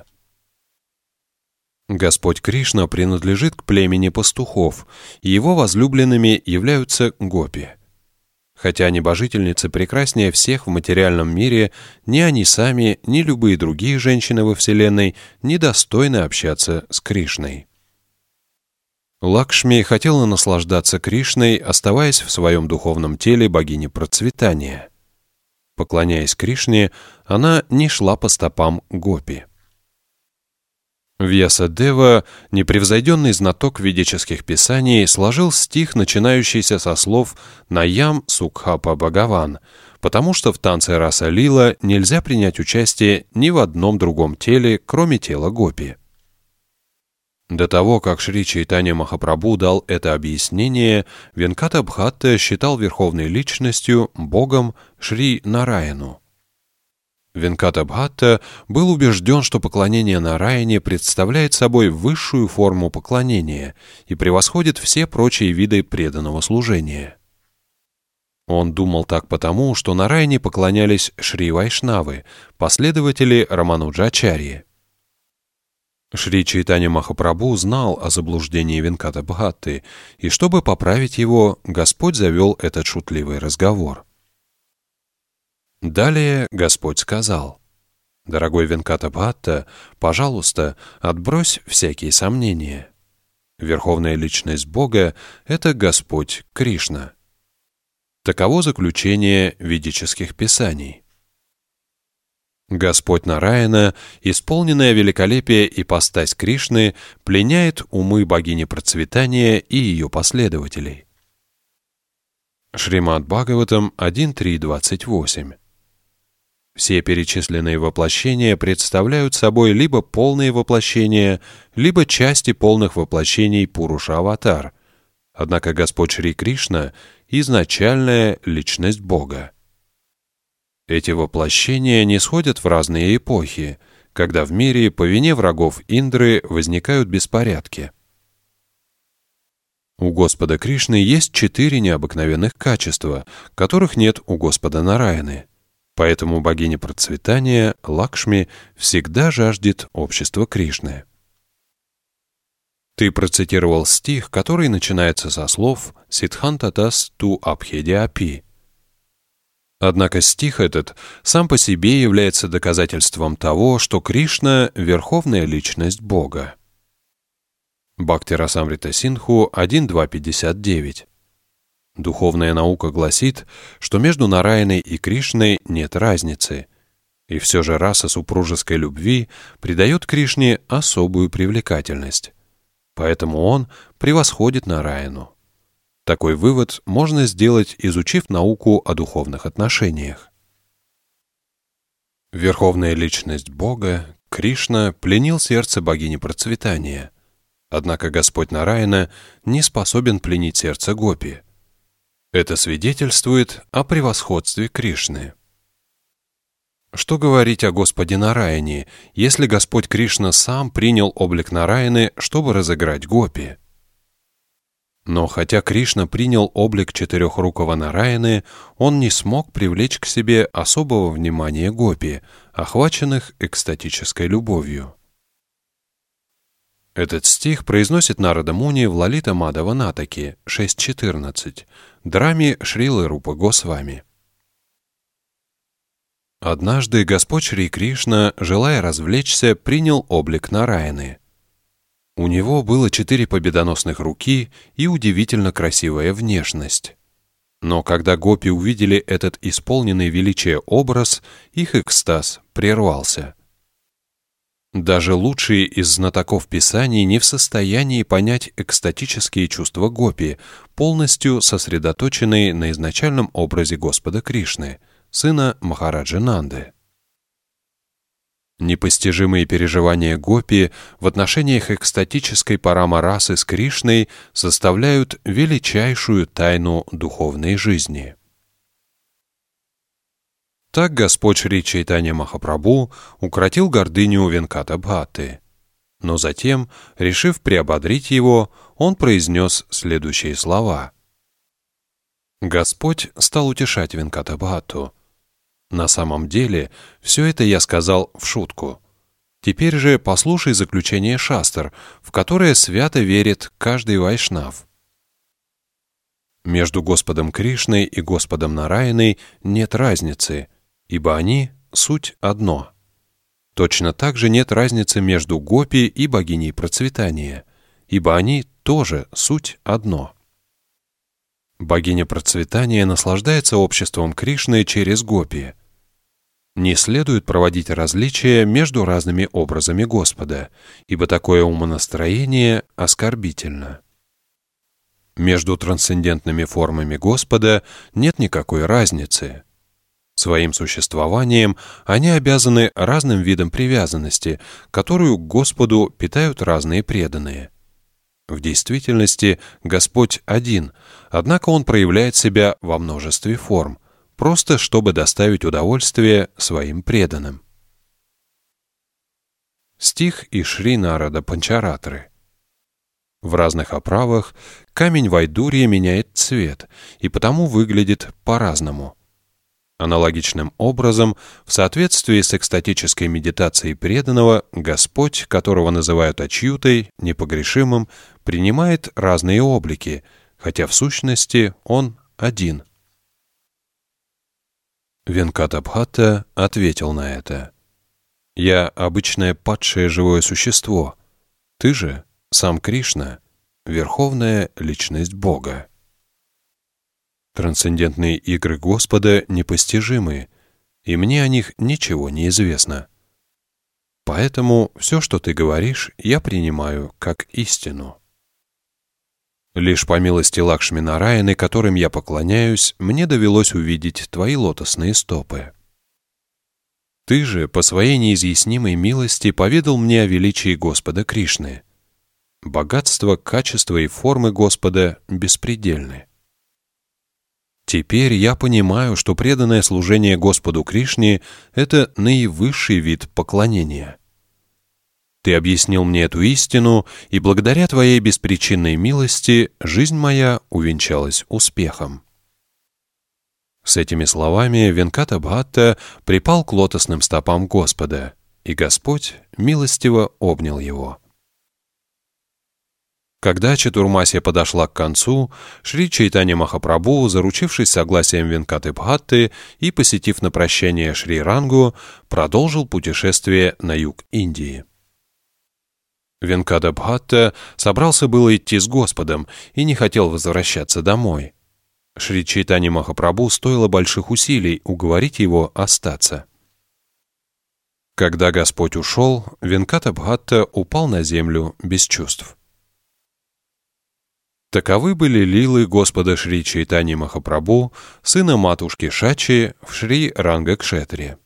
Господь Кришна принадлежит к племени пастухов, и его возлюбленными являются гопи. Хотя небожительницы прекраснее всех в материальном мире, ни они сами, ни любые другие женщины во Вселенной не достойны общаться с Кришной. Лакшми хотела наслаждаться Кришной, оставаясь в своем духовном теле богини процветания. Поклоняясь Кришне, она не шла по стопам гопи. Вьясадева, непревзойденный знаток ведических писаний, сложил стих, начинающийся со слов «Наям Сукхапа Бхагаван», потому что в танце раса-лила нельзя принять участие ни в одном другом теле, кроме тела гопи. До того, как Шри Чайтанья Махапрабху дал это объяснение, Венката-бхатта считал верховной личностью Богом Шри Нараяну. Венката-бхатта был убежден, что поклонение Нараяне представляет собой высшую форму поклонения и превосходит все прочие виды преданного служения. Он думал так потому, что Нараяне поклонялись Шри-Вайшнавы, последователи Рамануджачарьи. Шри Чайтанья Махапрабху знал о заблуждении Венката-бхатты, и чтобы поправить его, Господь завел этот шутливый разговор. Далее Господь сказал: «Дорогой Венката-бхатта, пожалуйста, отбрось всякие сомнения. Верховная личность Бога — это Господь Кришна. Таково заключение ведических писаний. Господь Нараяна, исполненная великолепия ипостась Кришны, пленяет умы богини процветания и ее последователей. Шримад Бхагаватам 1.3.28. Все перечисленные воплощения представляют собой либо полные воплощения, либо части полных воплощений Пуруша-аватар. Однако Господь Шри Кришна — изначальная личность Бога. Эти воплощения не сходят в разные эпохи, когда в мире по вине врагов Индры возникают беспорядки. У Господа Кришны есть 4 необыкновенных качества, которых нет у Господа Нараяны. Поэтому богиня процветания, Лакшми, всегда жаждет общества Кришны. Ты процитировал стих, который начинается со слов «Сиддхантатас ту абхеди апи». Однако стих этот сам по себе является доказательством того, что Кришна — верховная личность Бога. Бхакти Расамрита Синдху 1.2.59. Духовная наука гласит, что между Нараяной и Кришной нет разницы, и все же раса супружеской любви придает Кришне особую привлекательность. Поэтому он превосходит Нараяну. Такой вывод можно сделать, изучив науку о духовных отношениях. Верховная личность Бога, Кришна, пленил сердце богини процветания. Однако Господь Нараяна не способен пленить сердце гопи. Это свидетельствует о превосходстве Кришны. Что говорить о Господе Нараяне, если Господь Кришна сам принял облик Нараяны, чтобы разыграть гопи? Но хотя Кришна принял облик четырехрукого Нараяны, он не смог привлечь к себе особого внимания гопи, охваченных экстатической любовью. Этот стих произносит Нарада Муни в Лалита Мадхава Натаке 6.14, драме Шрилы Рупы Госвами. Однажды Господь Шри Кришна, желая развлечься, принял облик Нараяны. У него было 4 победоносных руки и удивительно красивая внешность. Но когда гопи увидели этот исполненный величия образ, их экстаз прервался. Даже лучшие из знатоков Писаний не в состоянии понять экстатические чувства гопи, полностью сосредоточенные на изначальном образе Господа Кришны, сына Махараджи Нанды. Непостижимые переживания гопи в отношениях экстатической парама-расы с Кришной составляют величайшую тайну духовной жизни. Так Господь Шри Чайтанья Махапрабху укротил гордыню Венката Бхатты. Но затем, решив приободрить его, он произнес следующие слова. Господь стал утешать Венката Бхатту. На самом деле, все это я сказал в шутку. Теперь же послушай заключение шастр, в которое свято верит каждый вайшнав. Между Господом Кришной и Господом Нараяной нет разницы, ибо они — суть одно. Точно так же нет разницы между гопи и богиней процветания, ибо они тоже суть одно. Богиня процветания наслаждается обществом Кришны через гопи. Не следует проводить различия между разными образами Господа, ибо такое умонастроение оскорбительно. Между трансцендентными формами Господа нет никакой разницы. Своим существованием они обязаны разным видам привязанности, которую к Господу питают разные преданные. В действительности Господь один, однако Он проявляет себя во множестве форм, просто чтобы доставить удовольствие своим преданным. Стих из Шри Нарада Панчаратры. В разных оправах камень вайдурья меняет цвет и потому выглядит по-разному. Аналогичным образом, в соответствии с экстатической медитацией преданного, Господь, которого называют Ачьютой, непогрешимым, принимает разные облики, хотя в сущности Он один. Венката Бхатта ответил на это. «Я обычное падшее живое существо. Ты же, сам Кришна, верховная личность Бога. Трансцендентные игры Господа непостижимы, и мне о них ничего не известно. Поэтому все, что ты говоришь, я принимаю как истину». Лишь по милости Лакшми Нараяны, которым я поклоняюсь, мне довелось увидеть твои лотосные стопы. Ты же по своей неизъяснимой милости поведал мне о величии Господа Кришны. Богатство, качество и формы Господа беспредельны. Теперь я понимаю, что преданное служение Господу Кришне — это наивысший вид поклонения. Ты объяснил мне эту истину, и благодаря твоей беспричинной милости жизнь моя увенчалась успехом. С этими словами Венката Бхатта припал к лотосным стопам Господа, и Господь милостиво обнял его. Когда Чатурмасья подошла к концу, Шри Чайтанья Махапрабху, заручившись согласием Венкаты Бхатты и посетив на прощание Шри Рангу, продолжил путешествие на юг Индии. Венката Бхатта собрался было идти с Господом и не хотел возвращаться домой. Шри Чайтанья Махапрабху стоило больших усилий уговорить его остаться. Когда Господь ушел, Венката Бхатта упал на землю без чувств. Таковы были лилы Господа Шри Чайтаньи Махапрабху, сына матушки Шачи, в Шри Рангакшетре.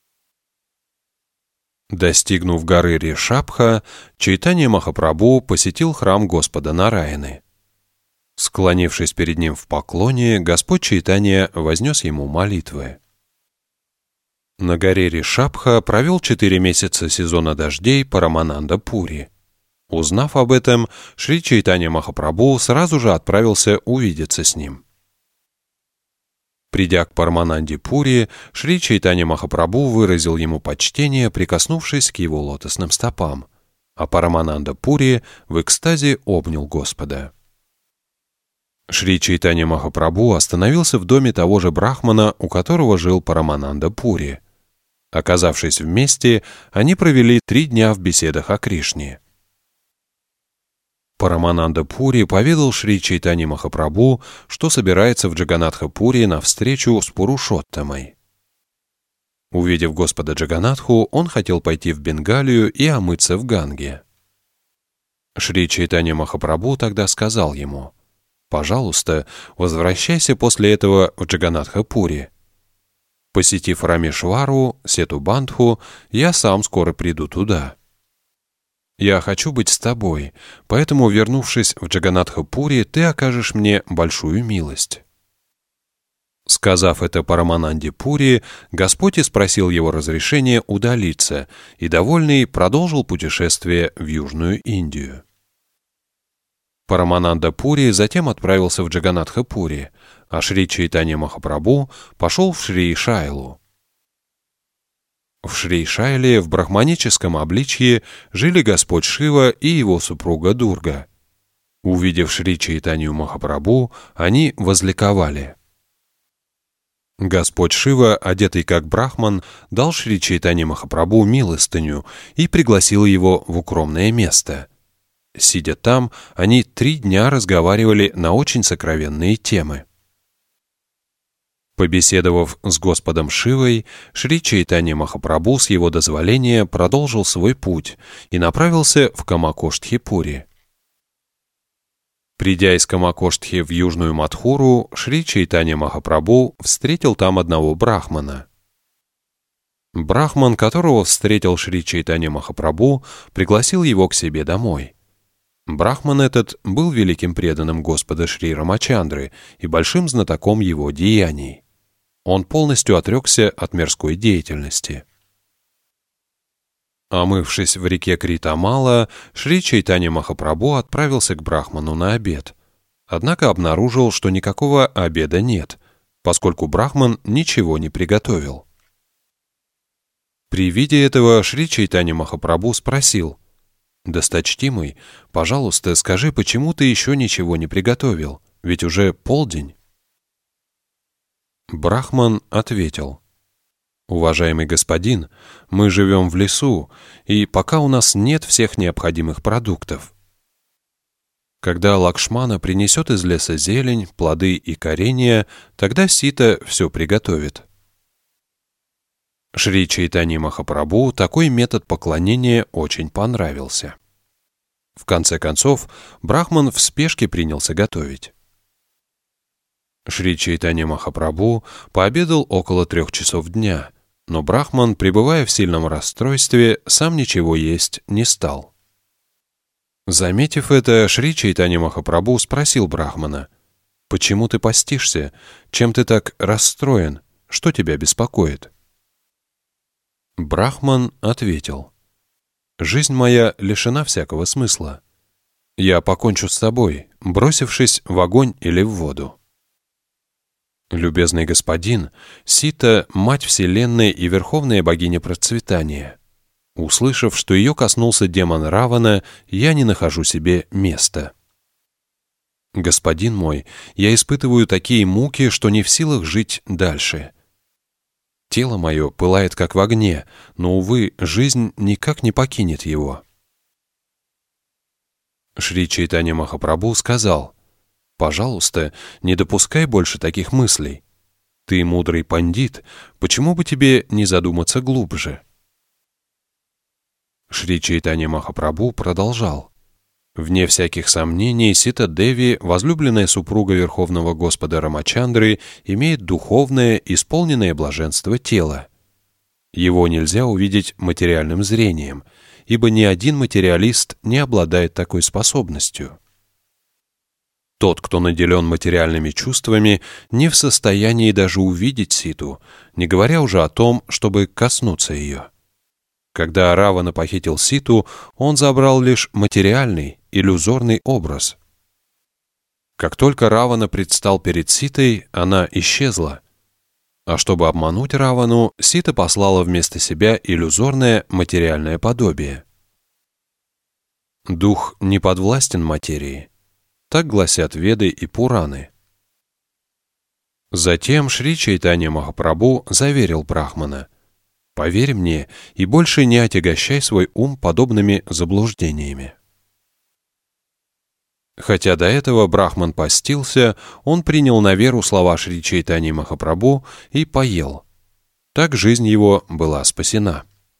Достигнув горы Ришабха, Чайтанья Махапрабху посетил храм Господа Нараяны. Склонившись перед ним в поклоне, Господь Чайтанья вознес ему молитвы. На горе Ришабха провел 4 месяца сезона дождей Парамананда Пури. Узнав об этом, Шри Чайтанья Махапрабху сразу же отправился увидеться с ним. Придя к Парамананде Пури, Шри Чайтанья Махапрабху выразил ему почтение, прикоснувшись к его лотосным стопам, а Парамананда Пури в экстазе обнял Господа. Шри Чайтанья Махапрабху остановился в доме того же брахмана, у которого жил Парамананда Пури. Оказавшись вместе, они провели 3 дня в беседах о Кришне. Парамананда Пури поведал Шри Чайтанье Махапрабху, что собирается в Джаганатха-Пури на встречу с Пурушоттамой. Увидев Господа Джаганатху, он хотел пойти в Бенгалию и омыться в Ганге. Шри Чайтанья Махапрабху тогда сказал ему: «Пожалуйста, возвращайся после этого в Джаганатха-Пури. Посетив Рамешвару, Сетубандху, я сам скоро приду туда. Я хочу быть с тобой, поэтому, вернувшись в Джаганатха-Пури, ты окажешь мне большую милость». Сказав это Парамананде Пури, Господь спросил его разрешения удалиться, и, довольный, продолжил путешествие в Южную Индию. Парамананда Пури затем отправился в Джаганатха-Пури, а Шри Чайтанья Махапрабху пошел в Шри-Шайлу. В Шри-Шайле в брахманическом обличье жили Господь Шива и его супруга Дурга. Увидев Шри Чайтанью Махапрабху, они возликовали. Господь Шива, одетый как брахман, дал Шри Чайтанье Махапрабху милостыню и пригласил его в укромное место. Сидя там, они 3 дня разговаривали на очень сокровенные темы. Побеседовав с Господом Шивой, Шри Чайтанья Махапрабху с его дозволения продолжил свой путь и направился в Камакоштхи-Пури. Придя из Камакоштхи в Южную Мадхуру, Шри Чайтанья Махапрабху встретил там одного брахмана. Брахман, которого встретил Шри Чайтанья Махапрабху, пригласил его к себе домой. Брахман этот был великим преданным Господа Шри Рамачандры и большим знатоком его деяний. Он полностью отрекся от мирской деятельности. Омывшись в реке Критамала, Шри Чайтанья Махапрабху отправился к брахману на обед. Однако обнаружил, что никакого обеда нет, поскольку брахман ничего не приготовил. При виде этого Шри Чайтанья Махапрабху спросил: «Досточтимый, пожалуйста, скажи, почему ты еще ничего не приготовил? Ведь уже полдень». Брахман ответил: «Уважаемый господин, мы живем в лесу, и пока у нас нет всех необходимых продуктов. Когда Лакшмана принесет из леса зелень, плоды и коренья, тогда Сита все приготовит». Шри Чайтанье Махапрабху такой метод поклонения очень понравился. В В конце концов, брахман в спешке принялся готовить. Шри Чайтанья Махапрабху пообедал около 3 часов дня, но брахман, пребывая в сильном расстройстве, сам ничего есть не стал. Заметив это, Шри Чайтанья Махапрабху спросил брахмана: «Почему ты постишься? Чем ты так расстроен? Что тебя беспокоит?» Брахман ответил: «Жизнь моя лишена всякого смысла. Я покончу с собой, бросившись в огонь или в воду». Любезный господин, Сита — мать Вселенной и верховная богиня процветания. Услышав, что ее коснулся демон Равана, я не нахожу себе места. Господин мой, я испытываю такие муки, что не в силах жить дальше. Тело мое пылает, как в огне, но, увы, жизнь никак не покинет его. Шри Чайтанья Махапрабху сказал: «Пожалуйста, не допускай больше таких мыслей. Ты мудрый пандит, почему бы тебе не задуматься глубже?» Шри Чайтанья Махапрабху продолжал: «Вне всяких сомнений, Сита Деви, возлюбленная супруга Верховного Господа Рамачандры, имеет духовное, исполненное блаженство тело. Его нельзя увидеть материальным зрением, ибо ни один материалист не обладает такой способностью. Тот, кто наделен материальными чувствами, не в состоянии даже увидеть Ситу, не говоря уже о том, чтобы коснуться ее. Когда Равана похитил Ситу, он забрал лишь материальный, иллюзорный образ. Как только Равана предстал перед Ситой, она исчезла. А чтобы обмануть Равану, Сита послала вместо себя иллюзорное материальное подобие. Дух не подвластен материи. Так гласят Веды и Пураны. Затем Шри Чайтанья Махапрабху заверил брахмана: «Поверь мне и больше не отягощай свой ум подобными заблуждениями». Хотя до этого брахман постился, он принял на веру слова Шри Чайтаньи Махапрабху и поел. Так жизнь его была спасена.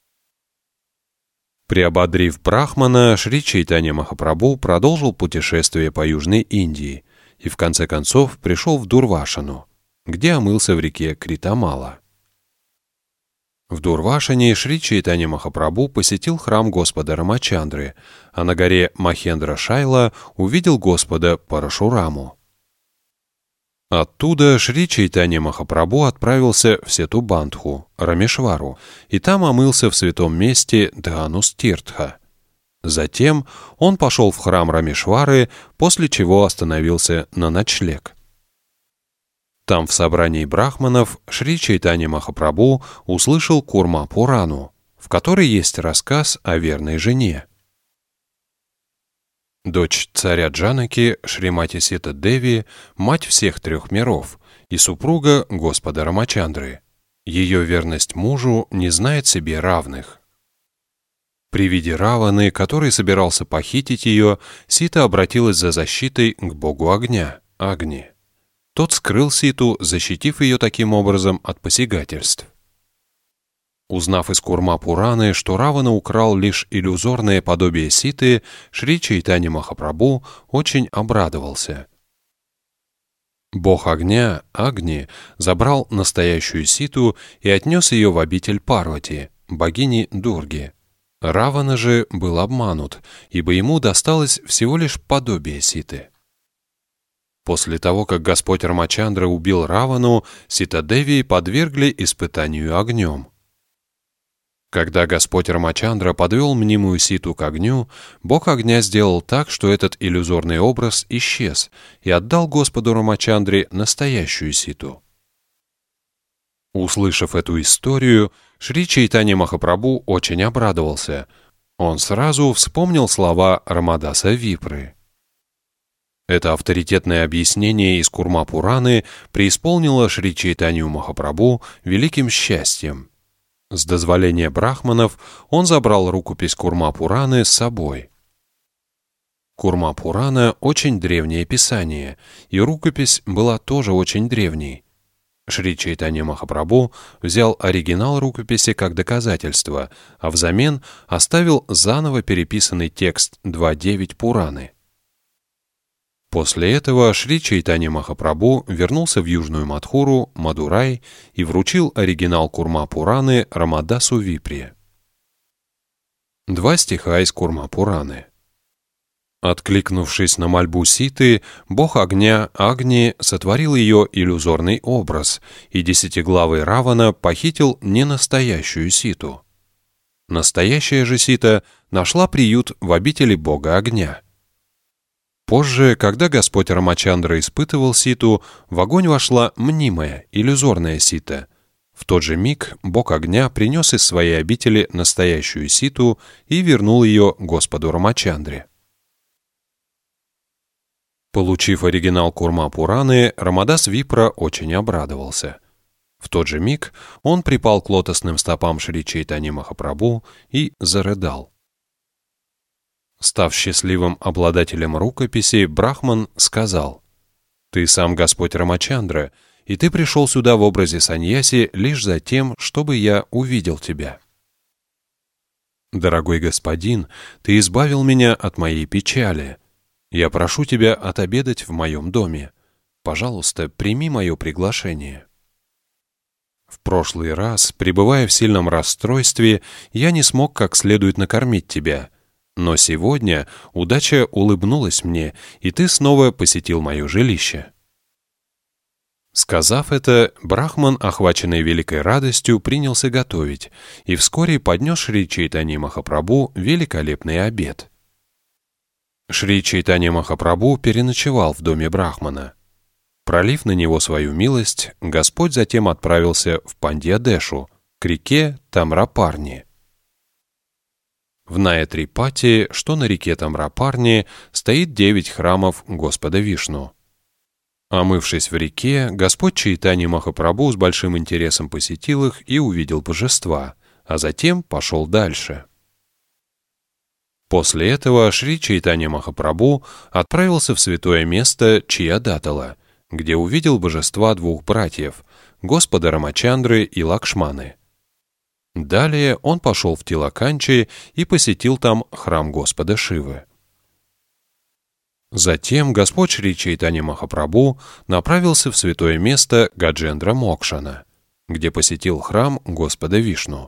Приободрив брахмана, Шри Чайтанья Махапрабху продолжил путешествие по Южной Индии и в конце концов пришел в Дурвашану, где омылся в реке Критамала. В Дурвашане Шри Чайтанья Махапрабху посетил храм Господа Рамачандры, а на горе Махендра-Шайла увидел Господа Парашураму. Оттуда Шри Чайтанья Махапрабху отправился в Сетубандху, Рамешвару, и там омылся в святом месте Дханустиртха. Затем он пошел в храм Рамешвары, после чего остановился на ночлег. Там в собрании брахманов Шри Чайтанья Махапрабху услышал Курма-Пурану, в которой есть рассказ о верной жене. Дочь царя Джанаки, Шримати Сита Деви, мать всех 3 миров и супруга Господа Рамачандры. Ее верность мужу не знает себе равных. При виде Раваны, который собирался похитить ее, Сита обратилась за защитой к богу огня, Агни. Тот скрыл Ситу, защитив ее таким образом от посягательств. Узнав из Курма-Пураны, что Равана украл лишь иллюзорное подобие Ситы, Шри Чайтанья Махапрабху очень обрадовался. Бог огня, Агни, забрал настоящую Ситу и отнес ее в обитель Парвати, богини Дурги. Равана же был обманут, ибо ему досталось всего лишь подобие Ситы. После того, как Господь Рамачандра убил Равану, Сита-Деви подвергли испытанию огнем. Когда Господь Рамачандра подвел мнимую Ситу к огню, Бог огня сделал так, что этот иллюзорный образ исчез и отдал Господу Рамачандре настоящую Ситу. Услышав эту историю, Шри Чайтанья Махапрабху очень обрадовался. Он сразу вспомнил слова Рамадаса Випры. Это авторитетное объяснение из Курма-Пураны преисполнило Шри Чайтанью Махапрабху великим счастьем. С дозволения брахманов он забрал рукопись Курма-Пураны с собой. Курма-Пурана — очень древнее писание, и рукопись была тоже очень древней. Шри Чайтанья Махапрабху взял оригинал рукописи как доказательство, а взамен оставил заново переписанный текст 2.9 Пураны. После этого Шри Чайтанья Махапрабху вернулся в Южную Мадхуру, Мадурай, и вручил оригинал Курма Пураны Рамадасу Випре. 2 стиха из Курма Пураны. Откликнувшись на мольбу Ситы, бог огня Агни сотворил ее иллюзорный образ, и 10-главый Равана похитил ненастоящую Ситу. Настоящая же Сита нашла приют в обители бога огня. Позже, когда Господь Рамачандра испытывал Ситу, в огонь вошла мнимая, иллюзорная Сита. В тот же миг бог огня принес из своей обители настоящую Ситу и вернул ее Господу Рамачандре. Получив оригинал Курма Пураны, Рамадас Випра очень обрадовался. В тот же миг он припал к лотосным стопам Шри Чайтаньи Махапрабху и зарыдал. Став счастливым обладателем рукописи, Брахман сказал: «Ты сам Господь Рамачандра, и ты пришел сюда в образе саньяси лишь за тем, чтобы я увидел тебя. Дорогой господин, ты избавил меня от моей печали. Я прошу тебя отобедать в моем доме. Пожалуйста, прими мое приглашение». В прошлый раз, пребывая в сильном расстройстве, я не смог как следует накормить тебя. Но сегодня удача улыбнулась мне, и ты снова посетил мое жилище. Сказав это, Брахман, охваченный великой радостью, принялся готовить, и вскоре поднес Шри Чайтанье Махапрабху великолепный обед. Шри Чайтанья Махапрабху переночевал в доме Брахмана. Пролив на него свою милость, Господь затем отправился в Пандья-дешу, к реке Тамрапарни. В Найя-Трипати, что на реке Тамрапарни, стоит 9 храмов Господа Вишну. Омывшись в реке, Господь Чайтанья Махапрабху с большим интересом посетил их и увидел божества, а затем пошел дальше. После этого Шри Чайтанья Махапрабху отправился в святое место Чиядатала, где увидел божества 2 братьев, Господа Рамачандры и Лакшманы. Далее он пошел в Тилаканчи и посетил там храм Господа Шивы. Затем Господь Шри Чайтанья Махапрабху направился в святое место Гаджендра Мокшана, где посетил храм Господа Вишну.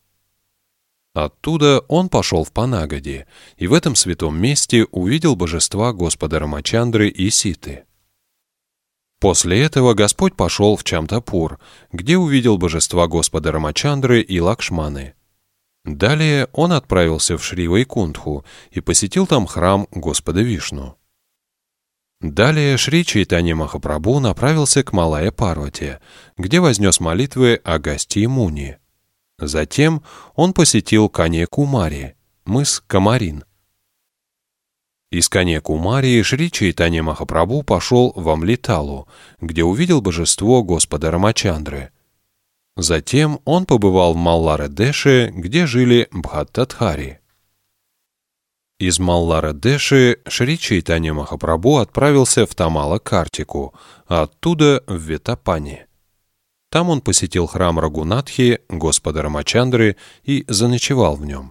Оттуда он пошел в Панагади, и в этом святом месте увидел божества Господа Рамачандры и Ситы. После этого Господь пошел в Чамтапур, где увидел божества Господа Рамачандры и Лакшманы. Далее он отправился в Шри-Вайкунтху и посетил там храм Господа Вишну. Далее Шри Чайтанья Махапрабху направился к Малая-Парвати, где вознес молитвы Агастьи Муни. Затем он посетил Канья-Кумари, мыс Камарин. Из Канья-Кумари Шри Чайтанья Махапрабху пошел в Амлиталу, где увидел божество Господа Рамачандры. Затем он побывал в Маллара-Деше, где жили Бхаттадхари. Из Маллара-Деши Шри Чайтанья Махапрабху отправился в Тамала-Картику, а оттуда в Ветапани. Там он посетил храм Рагунатхи, Господа Рамачандры, и заночевал в нем.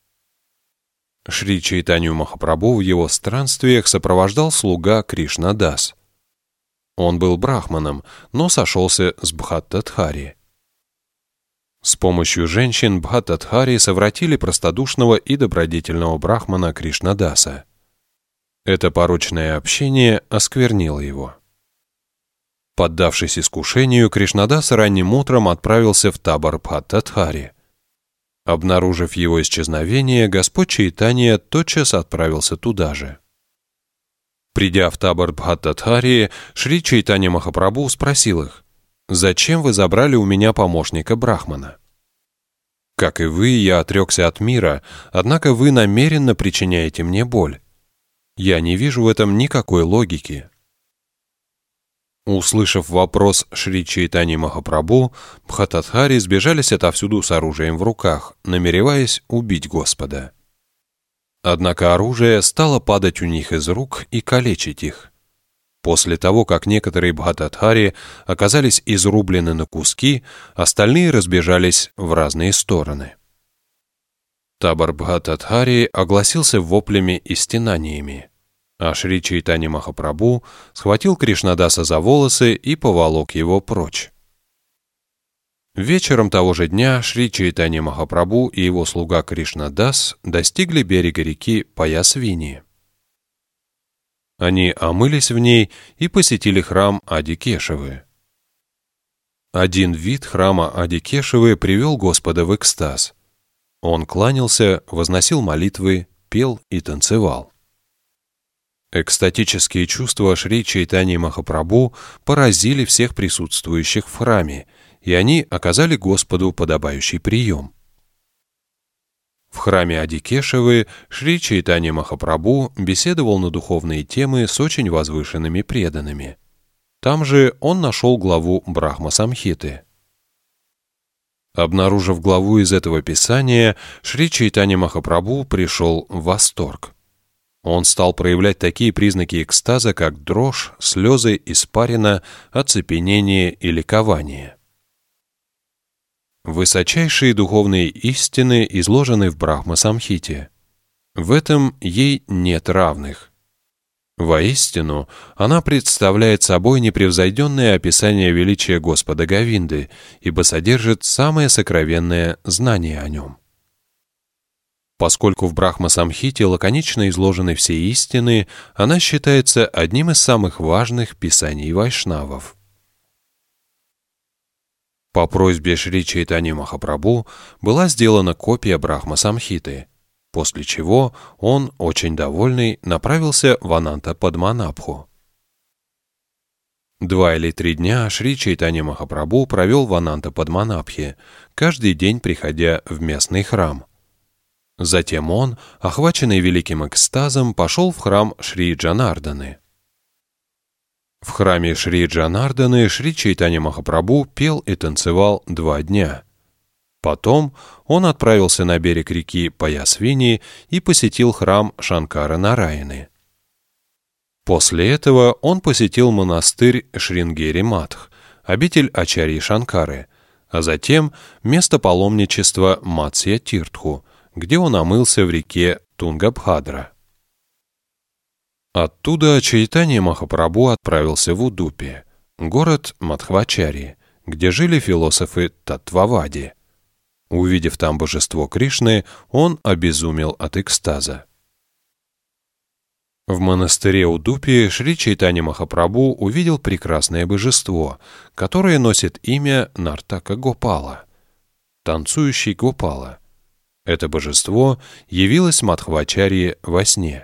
Шри Чайтанью Махапрабху в его странствиях сопровождал слуга Кришнадас. Он был брахманом, но сошелся с Бхаттадхари. С помощью женщин Бхаттадхари совратили простодушного и добродетельного брахмана Кришнадаса. Это порочное общение осквернило его. Поддавшись искушению, Кришнадас ранним утром отправился в табор Бхаттадхари. Обнаружив его исчезновение, Господь Чайтанья тотчас отправился туда же. Придя в табор Бхаттадхари, Шри Чайтанья Махапрабху спросил их: «Зачем вы забрали у меня помощника Брахмана? Как и вы, я отрекся от мира, однако вы намеренно причиняете мне боль. Я не вижу в этом никакой логики». Услышав вопрос Шри Чайтаньи Махапрабху, Бхаттадхари сбежались отовсюду с оружием в руках, намереваясь убить Господа. Однако оружие стало падать у них из рук и калечить их. После того, как некоторые бхататхари оказались изрублены на куски, остальные разбежались в разные стороны. Табор бхататхари огласился воплями и стенаниями, а Шри Чайтанья Махапрабху схватил Кришнадаса за волосы и поволок его прочь. Вечером того же дня Шри Чайтанья Махапрабху и его слуга Кришнадас достигли берега реки Паясвини. Они омылись в ней и посетили храм Ади-Кешавы. Один вид храма Ади-Кешавы привел Господа в экстаз. Он кланялся, возносил молитвы, пел и танцевал. Экстатические чувства Шри Чайтаньи Махапрабху поразили всех присутствующих в храме, и они оказали Господу подобающий прием. В храме Ади-Кешавы Шри Чайтанья Махапрабху беседовал на духовные темы с очень возвышенными преданными. Там же он нашел главу Брахма-самхиты. Обнаружив главу из этого писания, Шри Чайтанья Махапрабху пришел в восторг. Он стал проявлять такие признаки экстаза, как дрожь, слезы, испарина, оцепенение и ликование. Высочайшие духовные истины изложены в Брахма-самхите. В этом ей нет равных. Воистину, она представляет собой непревзойденное описание величия Господа Говинды, ибо содержит самое сокровенное знание о нем. Поскольку в Брахма-самхите лаконично изложены все истины, она считается одним из самых важных писаний вайшнавов. По просьбе Шри Чайтаньи Махапрабху была сделана копия Брахма-самхиты, после чего он, очень довольный, направился в Ананта-Падманабху. 2 или 3 дня Шри Чайтанья Махапрабху провел в Ананта-Падманабхе, каждый день приходя в местный храм. Затем он, охваченный великим экстазом, пошел в храм Шри Джанарданы. В храме Шри Джанарданы Шри Чайтанья Махапрабху пел и танцевал 2 дня. Потом он отправился на берег реки Паясвини и посетил храм Шанкара Нараяны. После этого он посетил монастырь Шрингери-Матх, обитель Ачарьи Шанкары, а затем место паломничества Матсья-Тиртху, где он омылся в реке Тунгабхадра. Оттуда Чайтанья Махапрабху отправился в Удупи, город Мадхвачари, где жили философы Таттвавади. Увидев там божество Кришны, он обезумел от экстаза. В монастыре Удупи Шри Чайтанья Махапрабху увидел прекрасное божество, которое носит имя Нартака Гопала, танцующий Гопала. Это божество явилось Мадхвачарье во сне.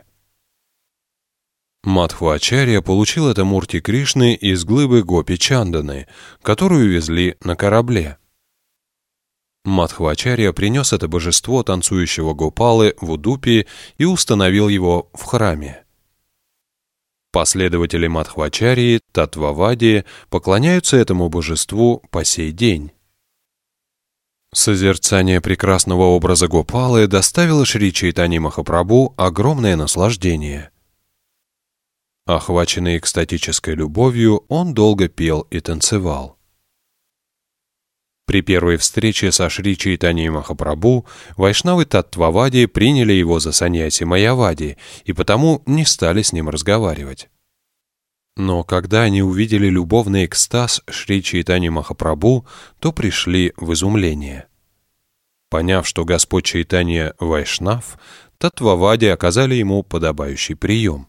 Мадхвачарья получил это мурти Кришны из глыбы Гопи-Чанданы, которую везли на корабле. Мадхвачарья принес это божество танцующего Гопалы в Удупи и установил его в храме. Последователи Мадхвачарьи, Таттвавади, поклоняются этому божеству по сей день. Созерцание прекрасного образа Гопалы доставило Шри Чайтанье Махапрабху огромное наслаждение. Охваченный экстатической любовью, он долго пел и танцевал. При первой встрече со Шри Чайтаньей Махапрабху вайшнавы Таттвавади приняли его за саньяси Майявади и потому не стали с ним разговаривать. Но когда они увидели любовный экстаз Шри Чайтаньи Махапрабху, то пришли в изумление. Поняв, что Господь Чайтанья вайшнав, Таттвавади оказали ему подобающий прием.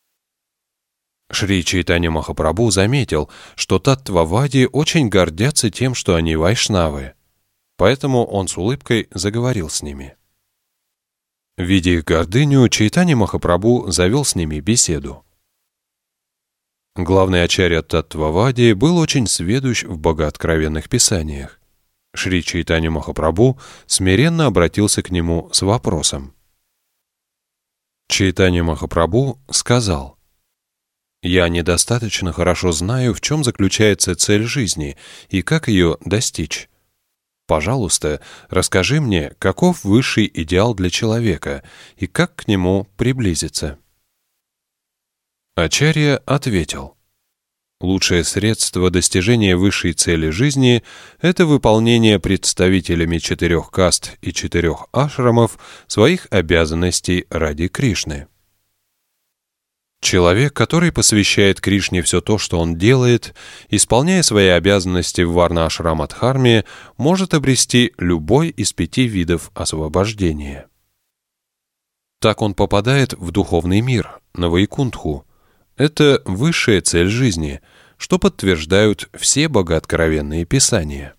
Шри Чайтанья Махапрабху заметил, что Таттвавади очень гордятся тем, что они вайшнавы, поэтому он с улыбкой заговорил с ними. Видя их гордыню, Чайтанья Махапрабху завел с ними беседу. Главный ачарья Таттвавади был очень сведущ в богооткровенных писаниях. Шри Чайтанья Махапрабху смиренно обратился к нему с вопросом. Чайтанья Махапрабху сказал: «Я недостаточно хорошо знаю, в чем заключается цель жизни и как ее достичь. Пожалуйста, расскажи мне, каков высший идеал для человека и как к нему приблизиться». Ачарья ответил: лучшее средство достижения высшей цели жизни – это выполнение представителями 4 каст и 4 ашрамов своих обязанностей ради Кришны. Человек, который посвящает Кришне все то, что он делает, исполняя свои обязанности в варна-ашрама-дхарме, может обрести любой из 5 видов освобождения. Так он попадает в духовный мир, на Вайкунтху. Это высшая цель жизни, что подтверждают все богооткровенные писания.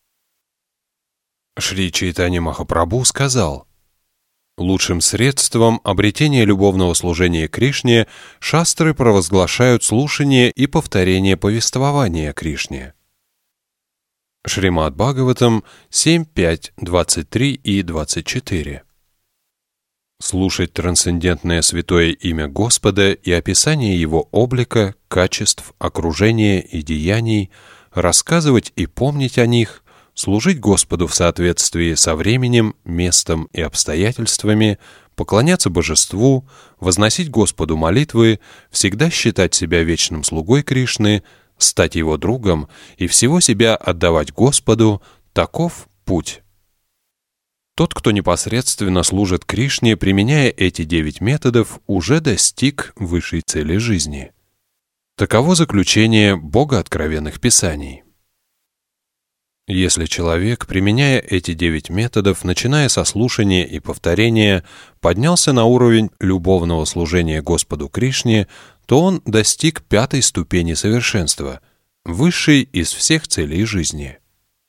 Шри Чайтанья Махапрабху сказал: лучшим средством обретения любовного служения Кришне шастры провозглашают слушание и повторение повествования Кришне. Шримад Бхагаватам 7.5, 23 и 24. Слушать трансцендентное святое имя Господа и описание Его облика, качеств, окружения и деяний, рассказывать и помнить о них, служить Господу в соответствии со временем, местом и обстоятельствами, поклоняться Божеству, возносить Господу молитвы, всегда считать себя вечным слугой Кришны, стать Его другом и всего себя отдавать Господу — таков путь. Тот, кто непосредственно служит Кришне, применяя эти 9 методов, уже достиг высшей цели жизни. Таково заключение богооткровенных писаний. Если человек, применяя эти 9 методов, начиная со слушания и повторения, поднялся на уровень любовного служения Господу Кришне, то он достиг 5-й ступени совершенства, высшей из всех целей жизни.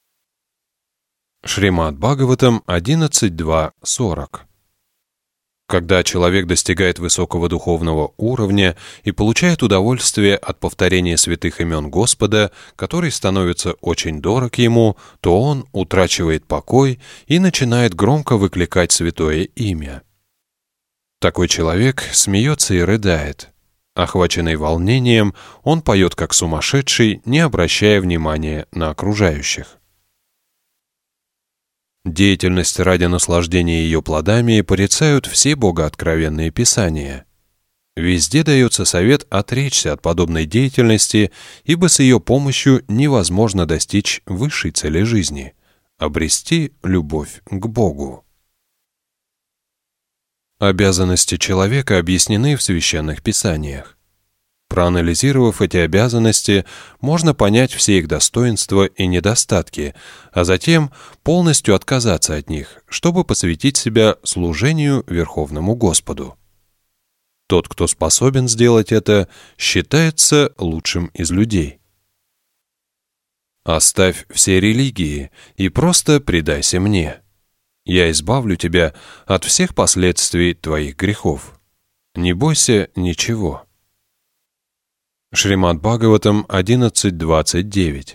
Шримад Бхагаватам 11.2.40. Когда человек достигает высокого духовного уровня и получает удовольствие от повторения святых имен Господа, который становится очень дорог ему, то он утрачивает покой и начинает громко выкликать святое имя. Такой человек смеется и рыдает. Охваченный волнением, он поет как сумасшедший, не обращая внимания на окружающих. Деятельность ради наслаждения ее плодами порицают все богооткровенные писания. Везде дается совет отречься от подобной деятельности, ибо с ее помощью невозможно достичь высшей цели жизни — обрести любовь к Богу. Обязанности человека объяснены в священных писаниях. Проанализировав эти обязанности, можно понять все их достоинства и недостатки, а затем полностью отказаться от них, чтобы посвятить себя служению Верховному Господу. Тот, кто способен сделать это, считается лучшим из людей. «Оставь все религии и просто предайся мне. Я избавлю тебя от всех последствий твоих грехов. Не бойся ничего». Шримад Бхагаватам 11.29.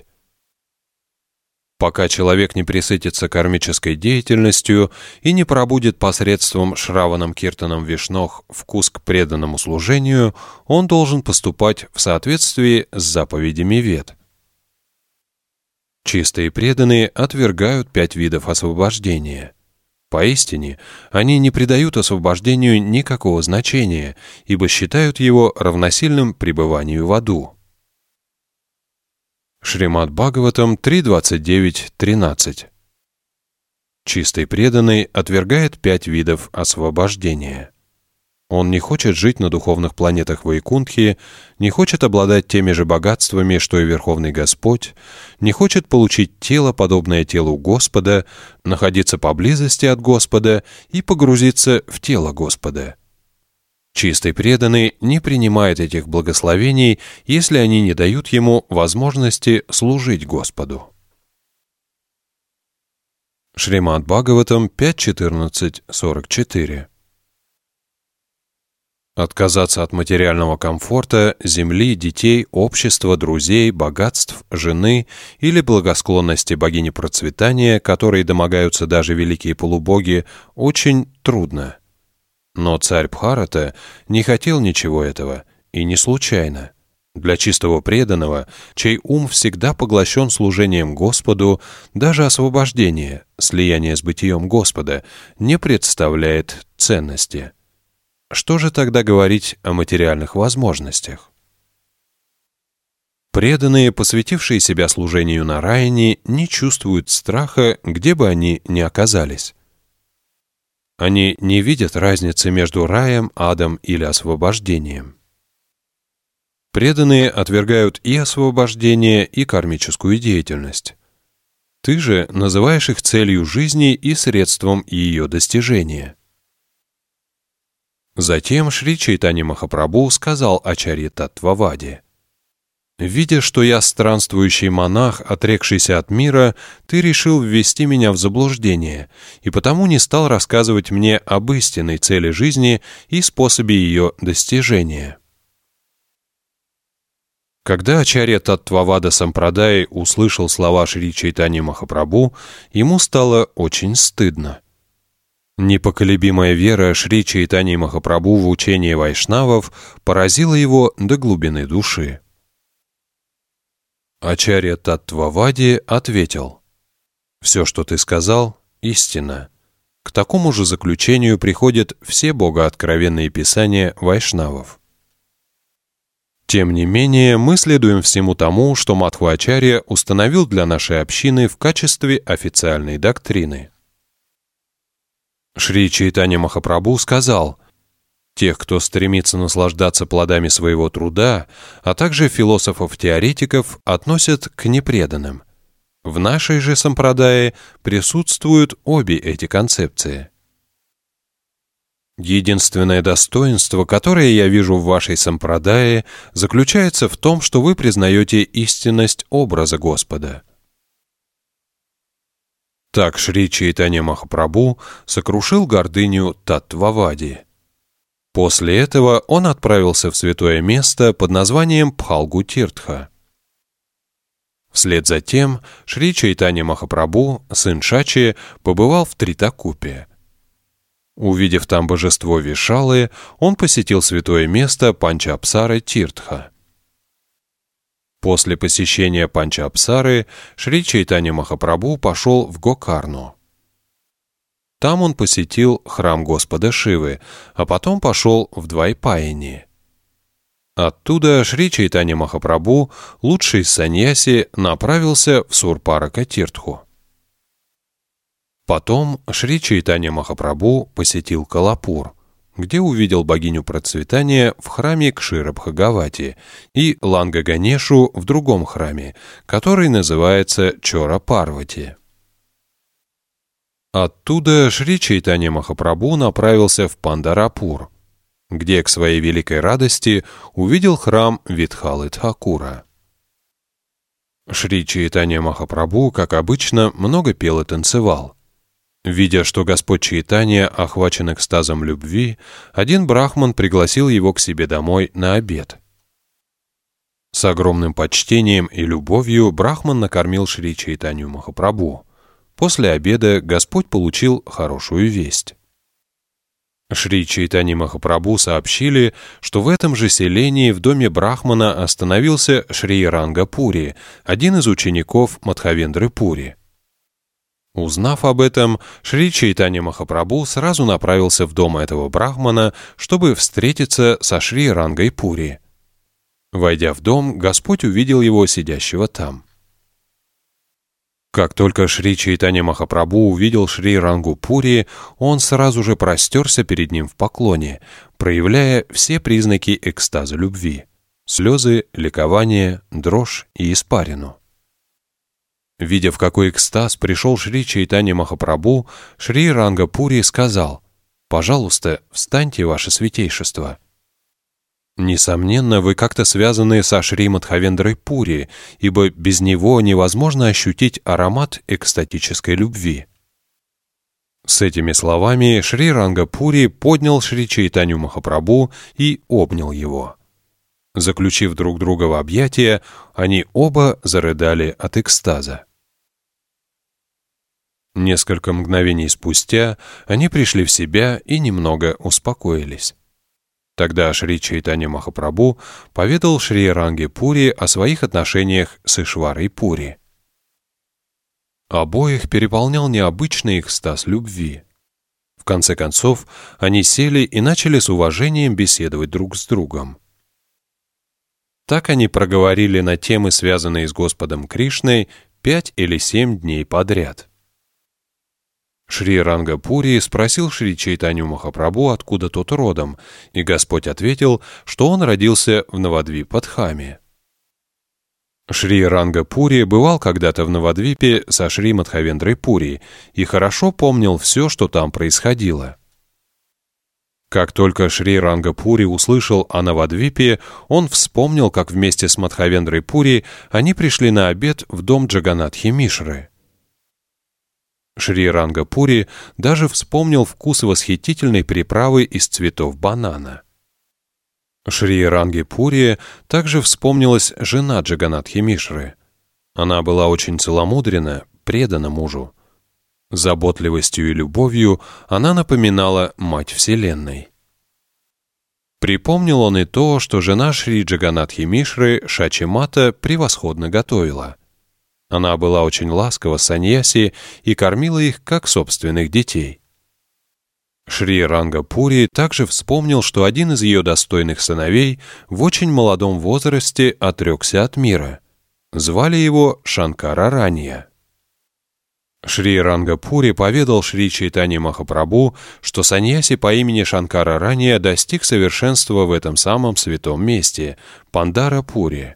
Пока человек не пресытится кармической деятельностью и не пробудет посредством Шраванам Киртанам Вишнох вкус к преданному служению, он должен поступать в соответствии с заповедями Вед. Чистые преданные отвергают 5 видов освобождения. Поистине, они не придают освобождению никакого значения, ибо считают его равносильным пребыванию в аду. Шримад Бхагаватам 3.29.13. Чистый преданный отвергает 5 видов освобождения. Он не хочет жить на духовных планетах Вайкунтхи, не хочет обладать теми же богатствами, что и Верховный Господь, не хочет получить тело, подобное телу Господа, находиться поблизости от Господа и погрузиться в тело Господа. Чистый преданный не принимает этих благословений, если они не дают ему возможности служить Господу. Шримад Бхагаватам 5.14.44. Отказаться от материального комфорта, земли, детей, общества, друзей, богатств, жены или благосклонности богини процветания, которой домогаются даже великие полубоги, очень трудно. Но царь Бхарата не хотел ничего этого, и не случайно. Для чистого преданного, чей ум всегда поглощен служением Господу, даже освобождение, слияние с бытием Господа, не представляет ценности. что же тогда говорить о материальных возможностях? Преданные, посвятившие себя служению Нараяне, не чувствуют страха, где бы они ни оказались. Они не видят разницы между раем, адом или освобождением. Преданные отвергают и освобождение, и кармическую деятельность. Ты же называешь их целью жизни и средством ее достижения. Затем Шри Чайтанья Махапрабху сказал Ачарье Таттваваде: «Видя, что я странствующий монах, отрекшийся от мира, ты решил ввести меня в заблуждение, и потому не стал рассказывать мне об истинной цели жизни и способе ее достижения». Когда Ачарья Таттвавада Сампрадай услышал слова Шри Чайтаньи Махапрабху, ему стало очень стыдно. Непоколебимая вера Шри Чайтаньи Махапрабху в учение вайшнавов поразила его до глубины души. Ачарья Таттваваде ответил: «Все, что ты сказал, истина. К такому же заключению приходят все богооткровенные писания вайшнавов. Тем не менее, мы следуем всему тому, что Мадхвачарья установил для нашей общины в качестве официальной доктрины». Шри Чайтанья Махапрабху сказал: «Тех, кто стремится наслаждаться плодами своего труда, а также философов-теоретиков, относят к непреданным. В нашей же сампрадае присутствуют обе эти концепции. Единственное достоинство, которое я вижу в вашей сампрадае, заключается в том, что вы признаете истинность образа Господа». Так Шри Чайтанья Махапрабху сокрушил гордыню Таттвавади. После этого он отправился в святое место под названием Пхалгу-Тиртха. Вслед за тем Шри Чайтанья Махапрабху, сын Шачи, побывал в Тритакупе. Увидев там божество Вишалы, он посетил святое место Панча-Апсары-Тиртха. После посещения Панча-Апсары Шри Чайтанья Махапрабху пошел в Гокарну. Там он посетил храм Господа Шивы, а потом пошел в Двайпаяни. Оттуда Шри Чайтанья Махапрабху, лучший из саньяси, направился в Сурпарака-Тиртху. Потом Шри Чайтанья Махапрабху посетил Калапур, где увидел богиню процветания в храме Кшира-Бхагавати и Ланга-Ганешу в другом храме, который называется Чора-Парвати. Оттуда Шри Чайтанья Махапрабху направился в Пандарапур, где к своей великой радости увидел храм Витхалы Тхакура. Шри Чайтанья Махапрабху, как обычно, много пел и танцевал. Видя, что Господь Чайтанья охвачен экстазом любви, один брахман пригласил его к себе домой на обед. С огромным почтением и любовью брахман накормил Шри Чайтанью Махапрабху. После обеда Господь получил хорошую весть. Шри Чайтанье Махапрабху сообщили, что в этом же селении в доме брахмана остановился Шри Ранга Пури, один из учеников Мадхавендры Пури. Узнав об этом, Шри Чайтанья Махапрабху сразу направился в дом этого брахмана, чтобы встретиться со Шри Рангой Пури. Войдя в дом, Господь увидел его сидящего там. Как только Шри Чайтанья Махапрабху увидел Шри Рангу Пури, он сразу же простерся перед ним в поклоне, проявляя все признаки экстаза любви — слезы, ликование, дрожь и испарину. Видя, в какой экстаз пришел Шри Чайтанья Махапрабху, Шри Ранга Пури сказал: «Пожалуйста, встаньте, ваше святейшество». Несомненно, вы как-то связаны со Шри Мадхавендрой Пури, ибо без него невозможно ощутить аромат экстатической любви. С этими словами Шри Ранга Пури поднял Шри Чайтанью Махапрабху и обнял его. Заключив друг друга в объятия, они оба зарыдали от экстаза. Несколько мгновений спустя они пришли в себя и немного успокоились. Тогда Шри Чайтанья Махапрабху поведал Шри Ранге Пури о своих отношениях с Ишварой Пури. Обоих переполнял необычный экстаз любви. В конце концов, они сели и начали с уважением беседовать друг с другом. Так они проговорили на темы, связанные с Господом Кришной, 5 или 7 дней подряд. Шри Рангапури спросил Шри Чайтанью Махапрабху, откуда тот родом, и Господь ответил, что он родился в Навадвипадхаме. Шри Рангапури бывал когда-то в Навадвипе со Шри Мадхавендрой Пури и хорошо помнил все, что там происходило. Как только Шри Рангапури услышал о Навадвипе, он вспомнил, как вместе с Мадхавендрой Пури они пришли на обед в дом Джаганатхи Мишры. Шри Рангапури даже вспомнил вкус восхитительной приправы из цветов банана. Шри Рангапури также вспомнилась жена Джаганатхи Мишры. Она была очень целомудренна, предана мужу. Заботливостью и любовью она напоминала Мать Вселенной. Припомнил он и то, что жена Шри Джаганатхи Мишры, Шачи Мата, превосходно готовила. Она была очень ласкова с саньяси и кормила их, как собственных детей. Шри Рангапури также вспомнил, что один из ее достойных сыновей в очень молодом возрасте отрекся от мира. Звали его Шанкара Ранья. Шри Рангапури поведал Шри Чайтанье Махапрабху, что саньяси по имени Шанкара Ранья достиг совершенства в этом самом святом месте – Пандара-Пури.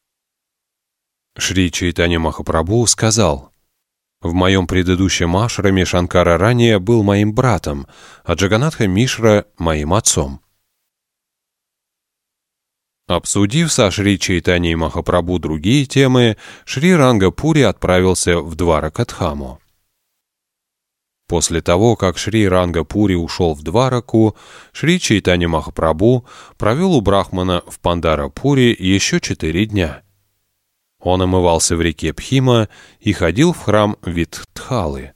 Шри Чайтанье Махапрабху сказал: «В моем предыдущем ашраме Шанкара Ранья был моим братом, а Джаганатха Мишра – моим отцом». Обсудив со Шри Чайтаньей Махапрабху другие темы, Шри Рангапури отправился в Дваракадхаму. После того, как Шри Рангапури ушел в Двараку, Шри Чайтанья Махапрабху провел у Брахмана в Пандара-Пури еще 4 дня. Он омывался в реке Пхима и ходил в храм Витхалы.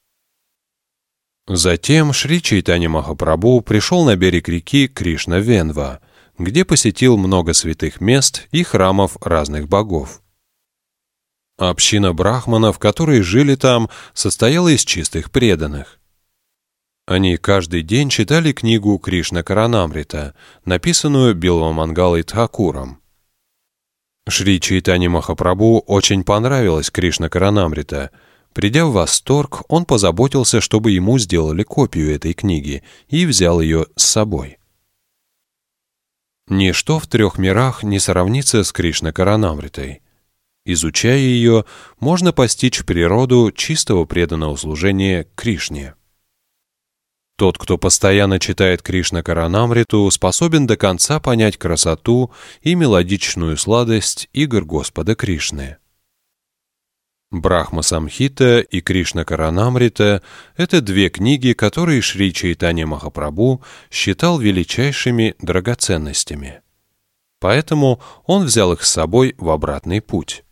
Затем Шри Чайтанья Махапрабху пришел на берег реки Кришна-Венва, где посетил много святых мест и храмов разных богов. Община брахманов, которые жили там, состояла из чистых преданных. Они каждый день читали книгу Кришна Каранамрита, написанную Билвамангалой Тхакуром. Шри Чайтанье Махапрабху очень понравилась Кришна Каранамрита. Придя в восторг, он позаботился, чтобы ему сделали копию этой книги и взял ее с собой. Ничто в 3 мирах не сравнится с Кришна Каранамритой. Изучая ее, можно постичь природу чистого преданного служения Кришне. Тот, кто постоянно читает Кришна Каранамриту, способен до конца понять красоту и мелодичную сладость игр Господа Кришны. Брахма Самхита и Кришна Каранамрита – это 2 книги, которые Шри Чайтанья Махапрабху считал величайшими драгоценностями. Поэтому он взял их с собой в обратный путь.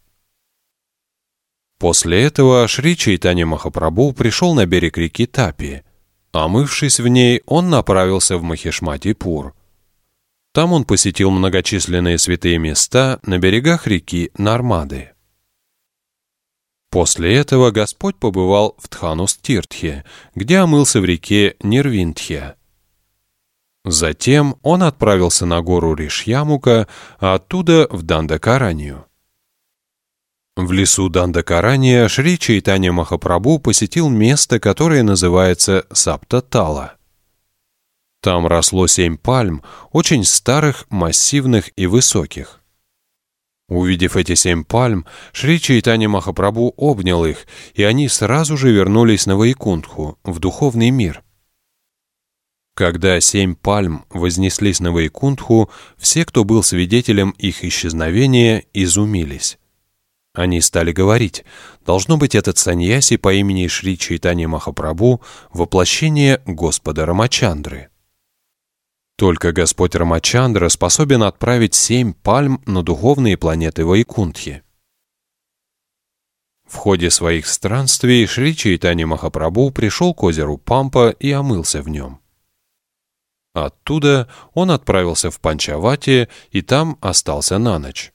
После этого Шри Чайтанья Махапрабху пришел на берег реки Тапи. Омывшись в ней, он направился в Махешмати-Пур. Там он посетил многочисленные святые места на берегах реки Нармады. После этого Господь побывал в Дханус-Тиртхе, где омылся в реке Нирвиндхе. Затем он отправился на гору Ришьямука, а оттуда в Дандакаранию. В лесу Дандакарания Шри Чайтанья Махапрабху посетил место, которое называется Сапта-Тала. Там росло 7 пальм, очень старых, массивных и высоких. Увидев эти 7 пальм, Шри Чайтанья Махапрабху обнял их, и они сразу же вернулись на Вайкунтху, в духовный мир. Когда 7 пальм вознеслись на Вайкунтху, все, кто был свидетелем их исчезновения, изумились. Они стали говорить: должно быть, этот саньяси по имени Шри Чайтанья Махапрабху – воплощение Господа Рамачандры. Только Господь Рамачандра способен отправить 7 пальм на духовные планеты Вайкунтхи. В ходе своих странствий Шри Чайтанья Махапрабху пришел к озеру Пампа и омылся в нем. Оттуда он отправился в Панчавати и там остался на ночь.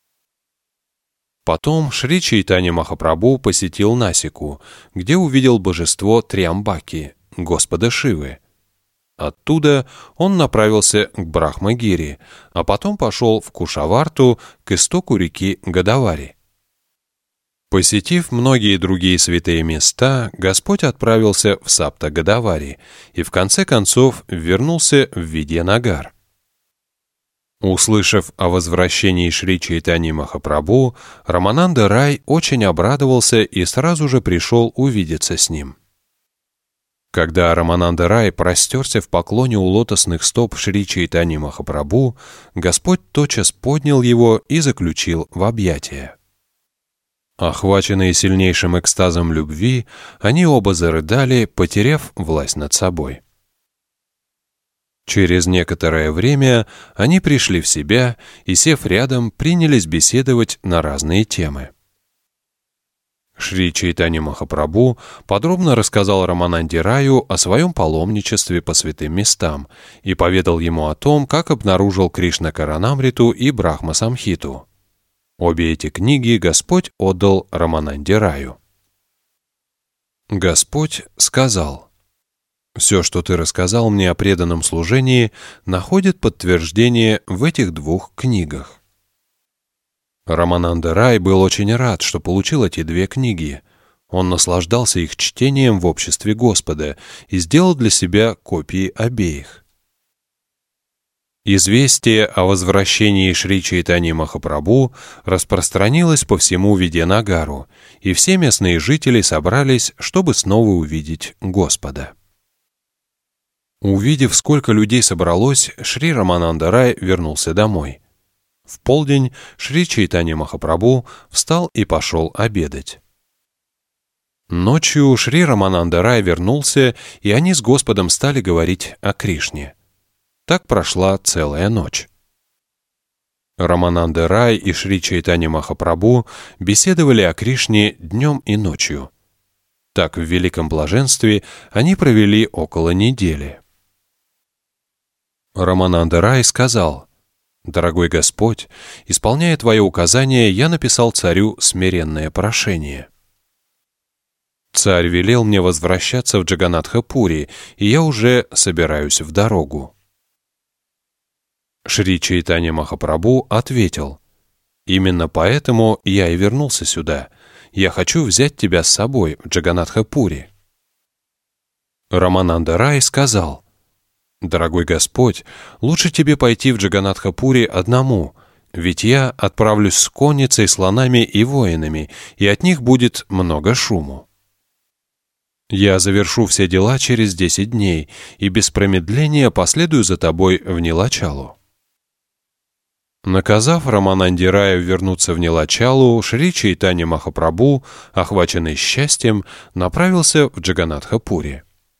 Потом Шри Чайтанья Махапрабху посетил Насику, где увидел божество Триамбаки, Господа Шивы. Оттуда он направился к Брахмагири, а потом пошел в Кушаварту к истоку реки Годавари. Посетив многие другие святые места, Господь отправился в Сапта-Годавари и в конце концов вернулся в Видьянагар. Услышав о возвращении Шри Чайтаньи Махапрабху, Рамананда Рай очень обрадовался и сразу же пришел увидеться с ним. Когда Рамананда Рай простерся в поклоне у лотосных стоп Шри Чайтаньи Махапрабху, Господь тотчас поднял его и заключил в объятия. Охваченные сильнейшим экстазом любви, они оба зарыдали, потеряв власть над собой. Через некоторое время они пришли в себя и, сев рядом, принялись беседовать на разные темы. Шри Чайтанья Махапрабху подробно рассказал Рамананде Раю о своем паломничестве по святым местам и поведал ему о том, как обнаружил Кришна Каранамриту и Брахма Самхиту. Обе эти книги Господь отдал Рамананде Раю. Господь сказал: «Все, что ты рассказал мне о преданном служении, находит подтверждение в этих двух книгах». Рамананда Рай был очень рад, что получил эти две книги. Он наслаждался их чтением в обществе Господа и сделал для себя копии обеих. Известие о возвращении Шри Чайтаньи Махапрабху распространилось по всему Видьянагару, и все местные жители собрались, чтобы снова увидеть Господа. Увидев, сколько людей собралось, Шри Рамананда Рай вернулся домой. В полдень Шри Чайтанья Махапрабху встал и пошел обедать. Ночью Шри Рамананда Рай вернулся, и они с Господом стали говорить о Кришне. Так прошла целая ночь. Рамананда Рай и Шри Чайтанья Махапрабху беседовали о Кришне днем и ночью. Так в великом блаженстве они провели около недели. Рамананда Рай сказал: «Дорогой Господь, исполняя Твое указание, я написал царю смиренное прошение. Царь велел мне возвращаться в Джаганатха-Пури, и я уже собираюсь в дорогу». Шри Чайтанья Махапрабху ответил: «Именно поэтому я и вернулся сюда. Я хочу взять тебя с собой в Джаганатха-Пури». Рамананда Рай сказал: «Дорогой Господь, лучше тебе пойти в Джаганатха-Пури одному, ведь я отправлюсь с конницей, слонами и воинами, и от них будет много шуму. Я завершу все дела через 10 дней, и без промедления последую за тобой в Нилачалу». Наказав Рамананде Раю вернуться в Нилачалу, Шри Чайтанья Махапрабху, охваченный счастьем, направился в Джаганатха-Пури.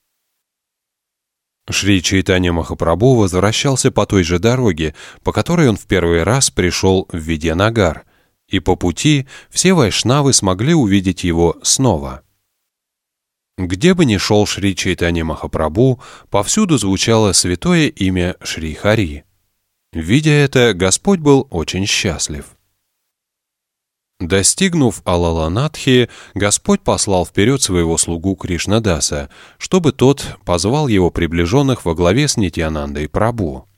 Шри Чайтанья Махапрабху возвращался по той же дороге, по которой он в первый раз пришел в Видьянагар, и по пути все вайшнавы смогли увидеть его снова. Где бы ни шел Шри Чайтанья Махапрабху, повсюду звучало святое имя Шри Хари. Видя это, Господь был очень счастлив. Достигнув Алаланатхи, Господь послал вперед своего слугу Кришнадаса, чтобы тот позвал его приближенных во главе с Нитьянандой Прабху.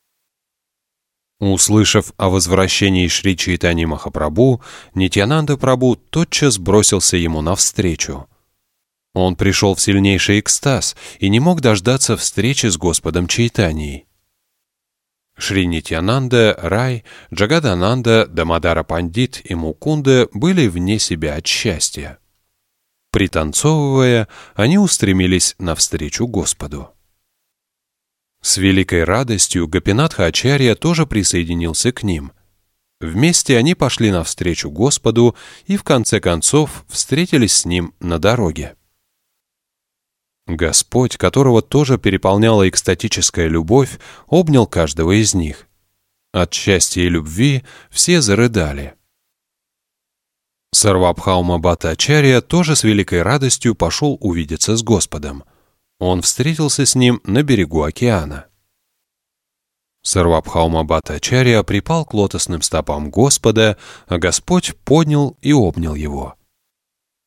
Услышав о возвращении Шри Чайтаньи Махапрабху, Нитьянанда Прабху тотчас бросился ему навстречу. Он пришел в сильнейший экстаз и не мог дождаться встречи с Господом Чайтаньей. Шри Нитьянанда, Рай, Джагадананда, Дамодара Пандит и Мукунда были вне себя от счастья. Пританцовывая, они устремились навстречу Господу. С великой радостью Гопинатха Ачарья тоже присоединился к ним. Вместе они пошли навстречу Господу и в конце концов встретились с ним на дороге. Господь, которого тоже переполняла экстатическая любовь, обнял каждого из них. От счастья и любви все зарыдали. Сарвабхаума Бхаттачарья тоже с великой радостью пошел увидеться с Господом. Он встретился с ним на берегу океана. Сарвабхаума Бхаттачарья припал к лотосным стопам Господа, а Господь поднял и обнял его.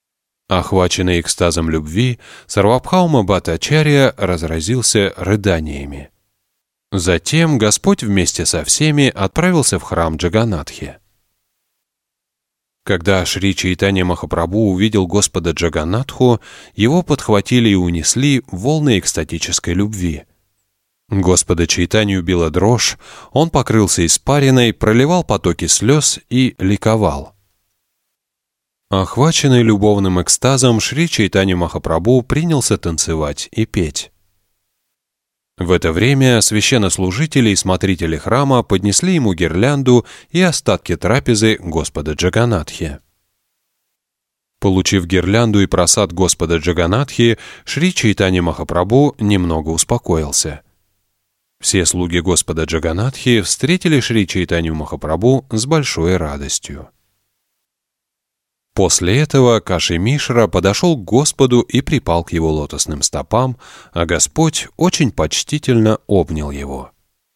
Охваченный экстазом любви, Сарвабхаума Бхаттачарья разразился рыданиями. Затем Господь вместе со всеми отправился в храм Джаганнатхи. Когда Шри Чайтанья Махапрабху увидел Господа Джаганнатху, его подхватили и унесли волны экстатической любви. Господа Чайтанью била дрожь, он покрылся испариной, проливал потоки слез и ликовал. Охваченный любовным экстазом, Шри Чайтанья Махапрабху принялся танцевать и петь. В это время священнослужители и смотрители храма поднесли ему гирлянду и остатки трапезы Господа Джаганнатхи. Получив гирлянду и просад Господа Джаганнатхи, Шри Чайтанья Махапрабху немного успокоился. Все слуги Господа Джаганнатхи встретили Шри Чайтанью Махапрабху с большой радостью. После этого Каши Мишра подошел к Господу и припал к его лотосным стопам, а Господь очень почтительно обнял его.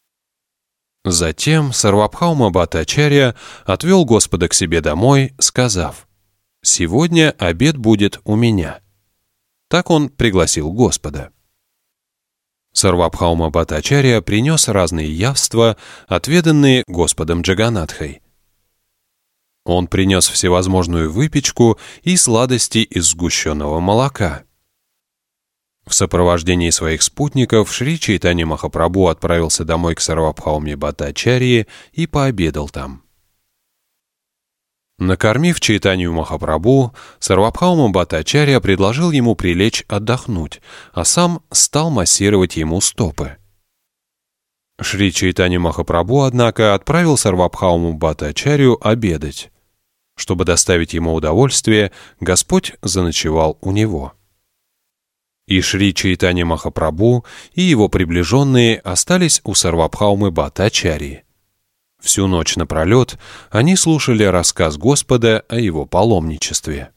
Затем Сарвабхаума Бхаттачарья отвел Господа к себе домой, сказав: «Сегодня обед будет у меня». Так он пригласил Господа. Сарвабхаума Бхаттачарья принес разные явства, отведанные Господом Джаганнатхой. Он принес всевозможную выпечку и сладости из сгущенного молока. В сопровождении своих спутников Шри Чайтанья Махапрабху отправился домой к Сарвабхауме Бхаттачарье и пообедал там. Накормив Чайтанью Махапрабху, Сарвабхаума Бхаттачарья предложил ему прилечь отдохнуть, а сам стал массировать ему стопы. Шри Чайтанья Махапрабху, однако, отправил Сарвабхауму Бхаттачарью обедать. Чтобы доставить ему удовольствие, Господь заночевал у него. И Шри Чайтанья Махапрабху и его приближенные остались у Сарвабхаумы Бхаттачарьи. Всю ночь напролет они слушали рассказ Господа о его паломничестве.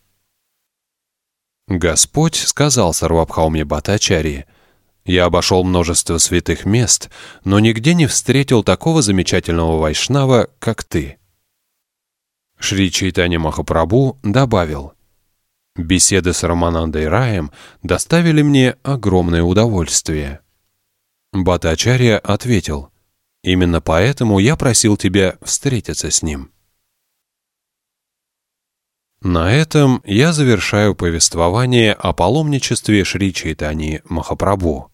Господь сказал Сарвабхауме Бхаттачарьи: «Я обошел множество святых мест, но нигде не встретил такого замечательного вайшнава, как ты». Шри Чайтанья Махапрабху добавил: «Беседы с Раманандой Раем доставили мне огромное удовольствие». Бхаттачарья ответил: «Именно поэтому я просил тебя встретиться с ним». На этом я завершаю повествование о паломничестве Шри Чайтаньи Махапрабху.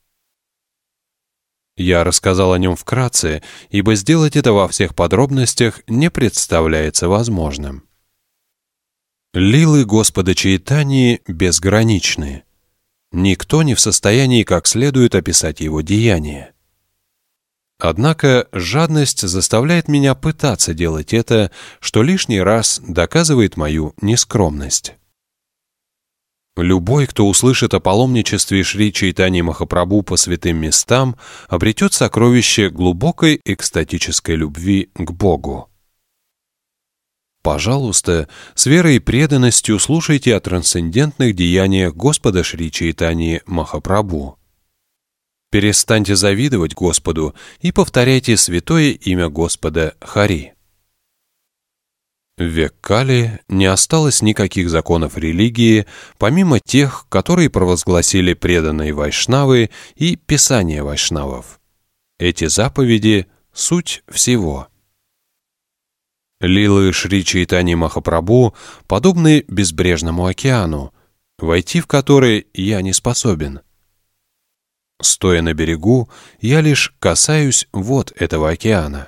Я рассказал о нем вкратце, ибо сделать это во всех подробностях не представляется возможным. Лилы Господа Чайтаньи безграничны. Никто не в состоянии как следует описать его деяния. Однако жадность заставляет меня пытаться делать это, что лишний раз доказывает мою нескромность. Любой, кто услышит о паломничестве Шри Чайтаньи Махапрабху по святым местам, обретет сокровище глубокой экстатической любви к Богу. Пожалуйста, с верой и преданностью слушайте о трансцендентных деяниях Господа Шри Чайтаньи Махапрабху. Перестаньте завидовать Господу и повторяйте святое имя Господа Хари. В век Кали не осталось никаких законов религии, помимо тех, которые провозгласили преданные вайшнавы и писания вайшнавов. Эти заповеди — суть всего. Лилы Шри Чайтаньи Махапрабху подобны безбрежному океану, войти в который я не способен. Стоя на берегу, я лишь касаюсь вод этого океана.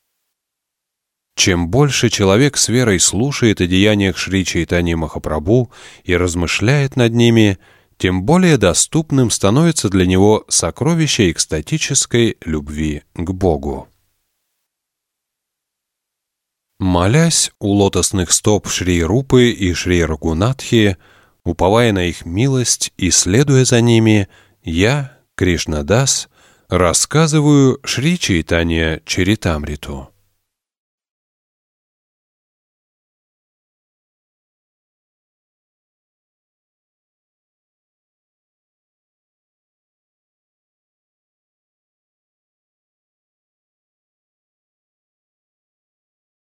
Чем больше человек с верой слушает о деяниях Шри Чайтаньи Махапрабху и размышляет над ними, тем более доступным становится для него сокровище экстатической любви к Богу. Молясь у лотосных стоп Шри Рупы и Шри Рагунатхи, уповая на их милость и следуя за ними, я, Кришнадас, рассказываю Шри Чайтанья Чаритамриту.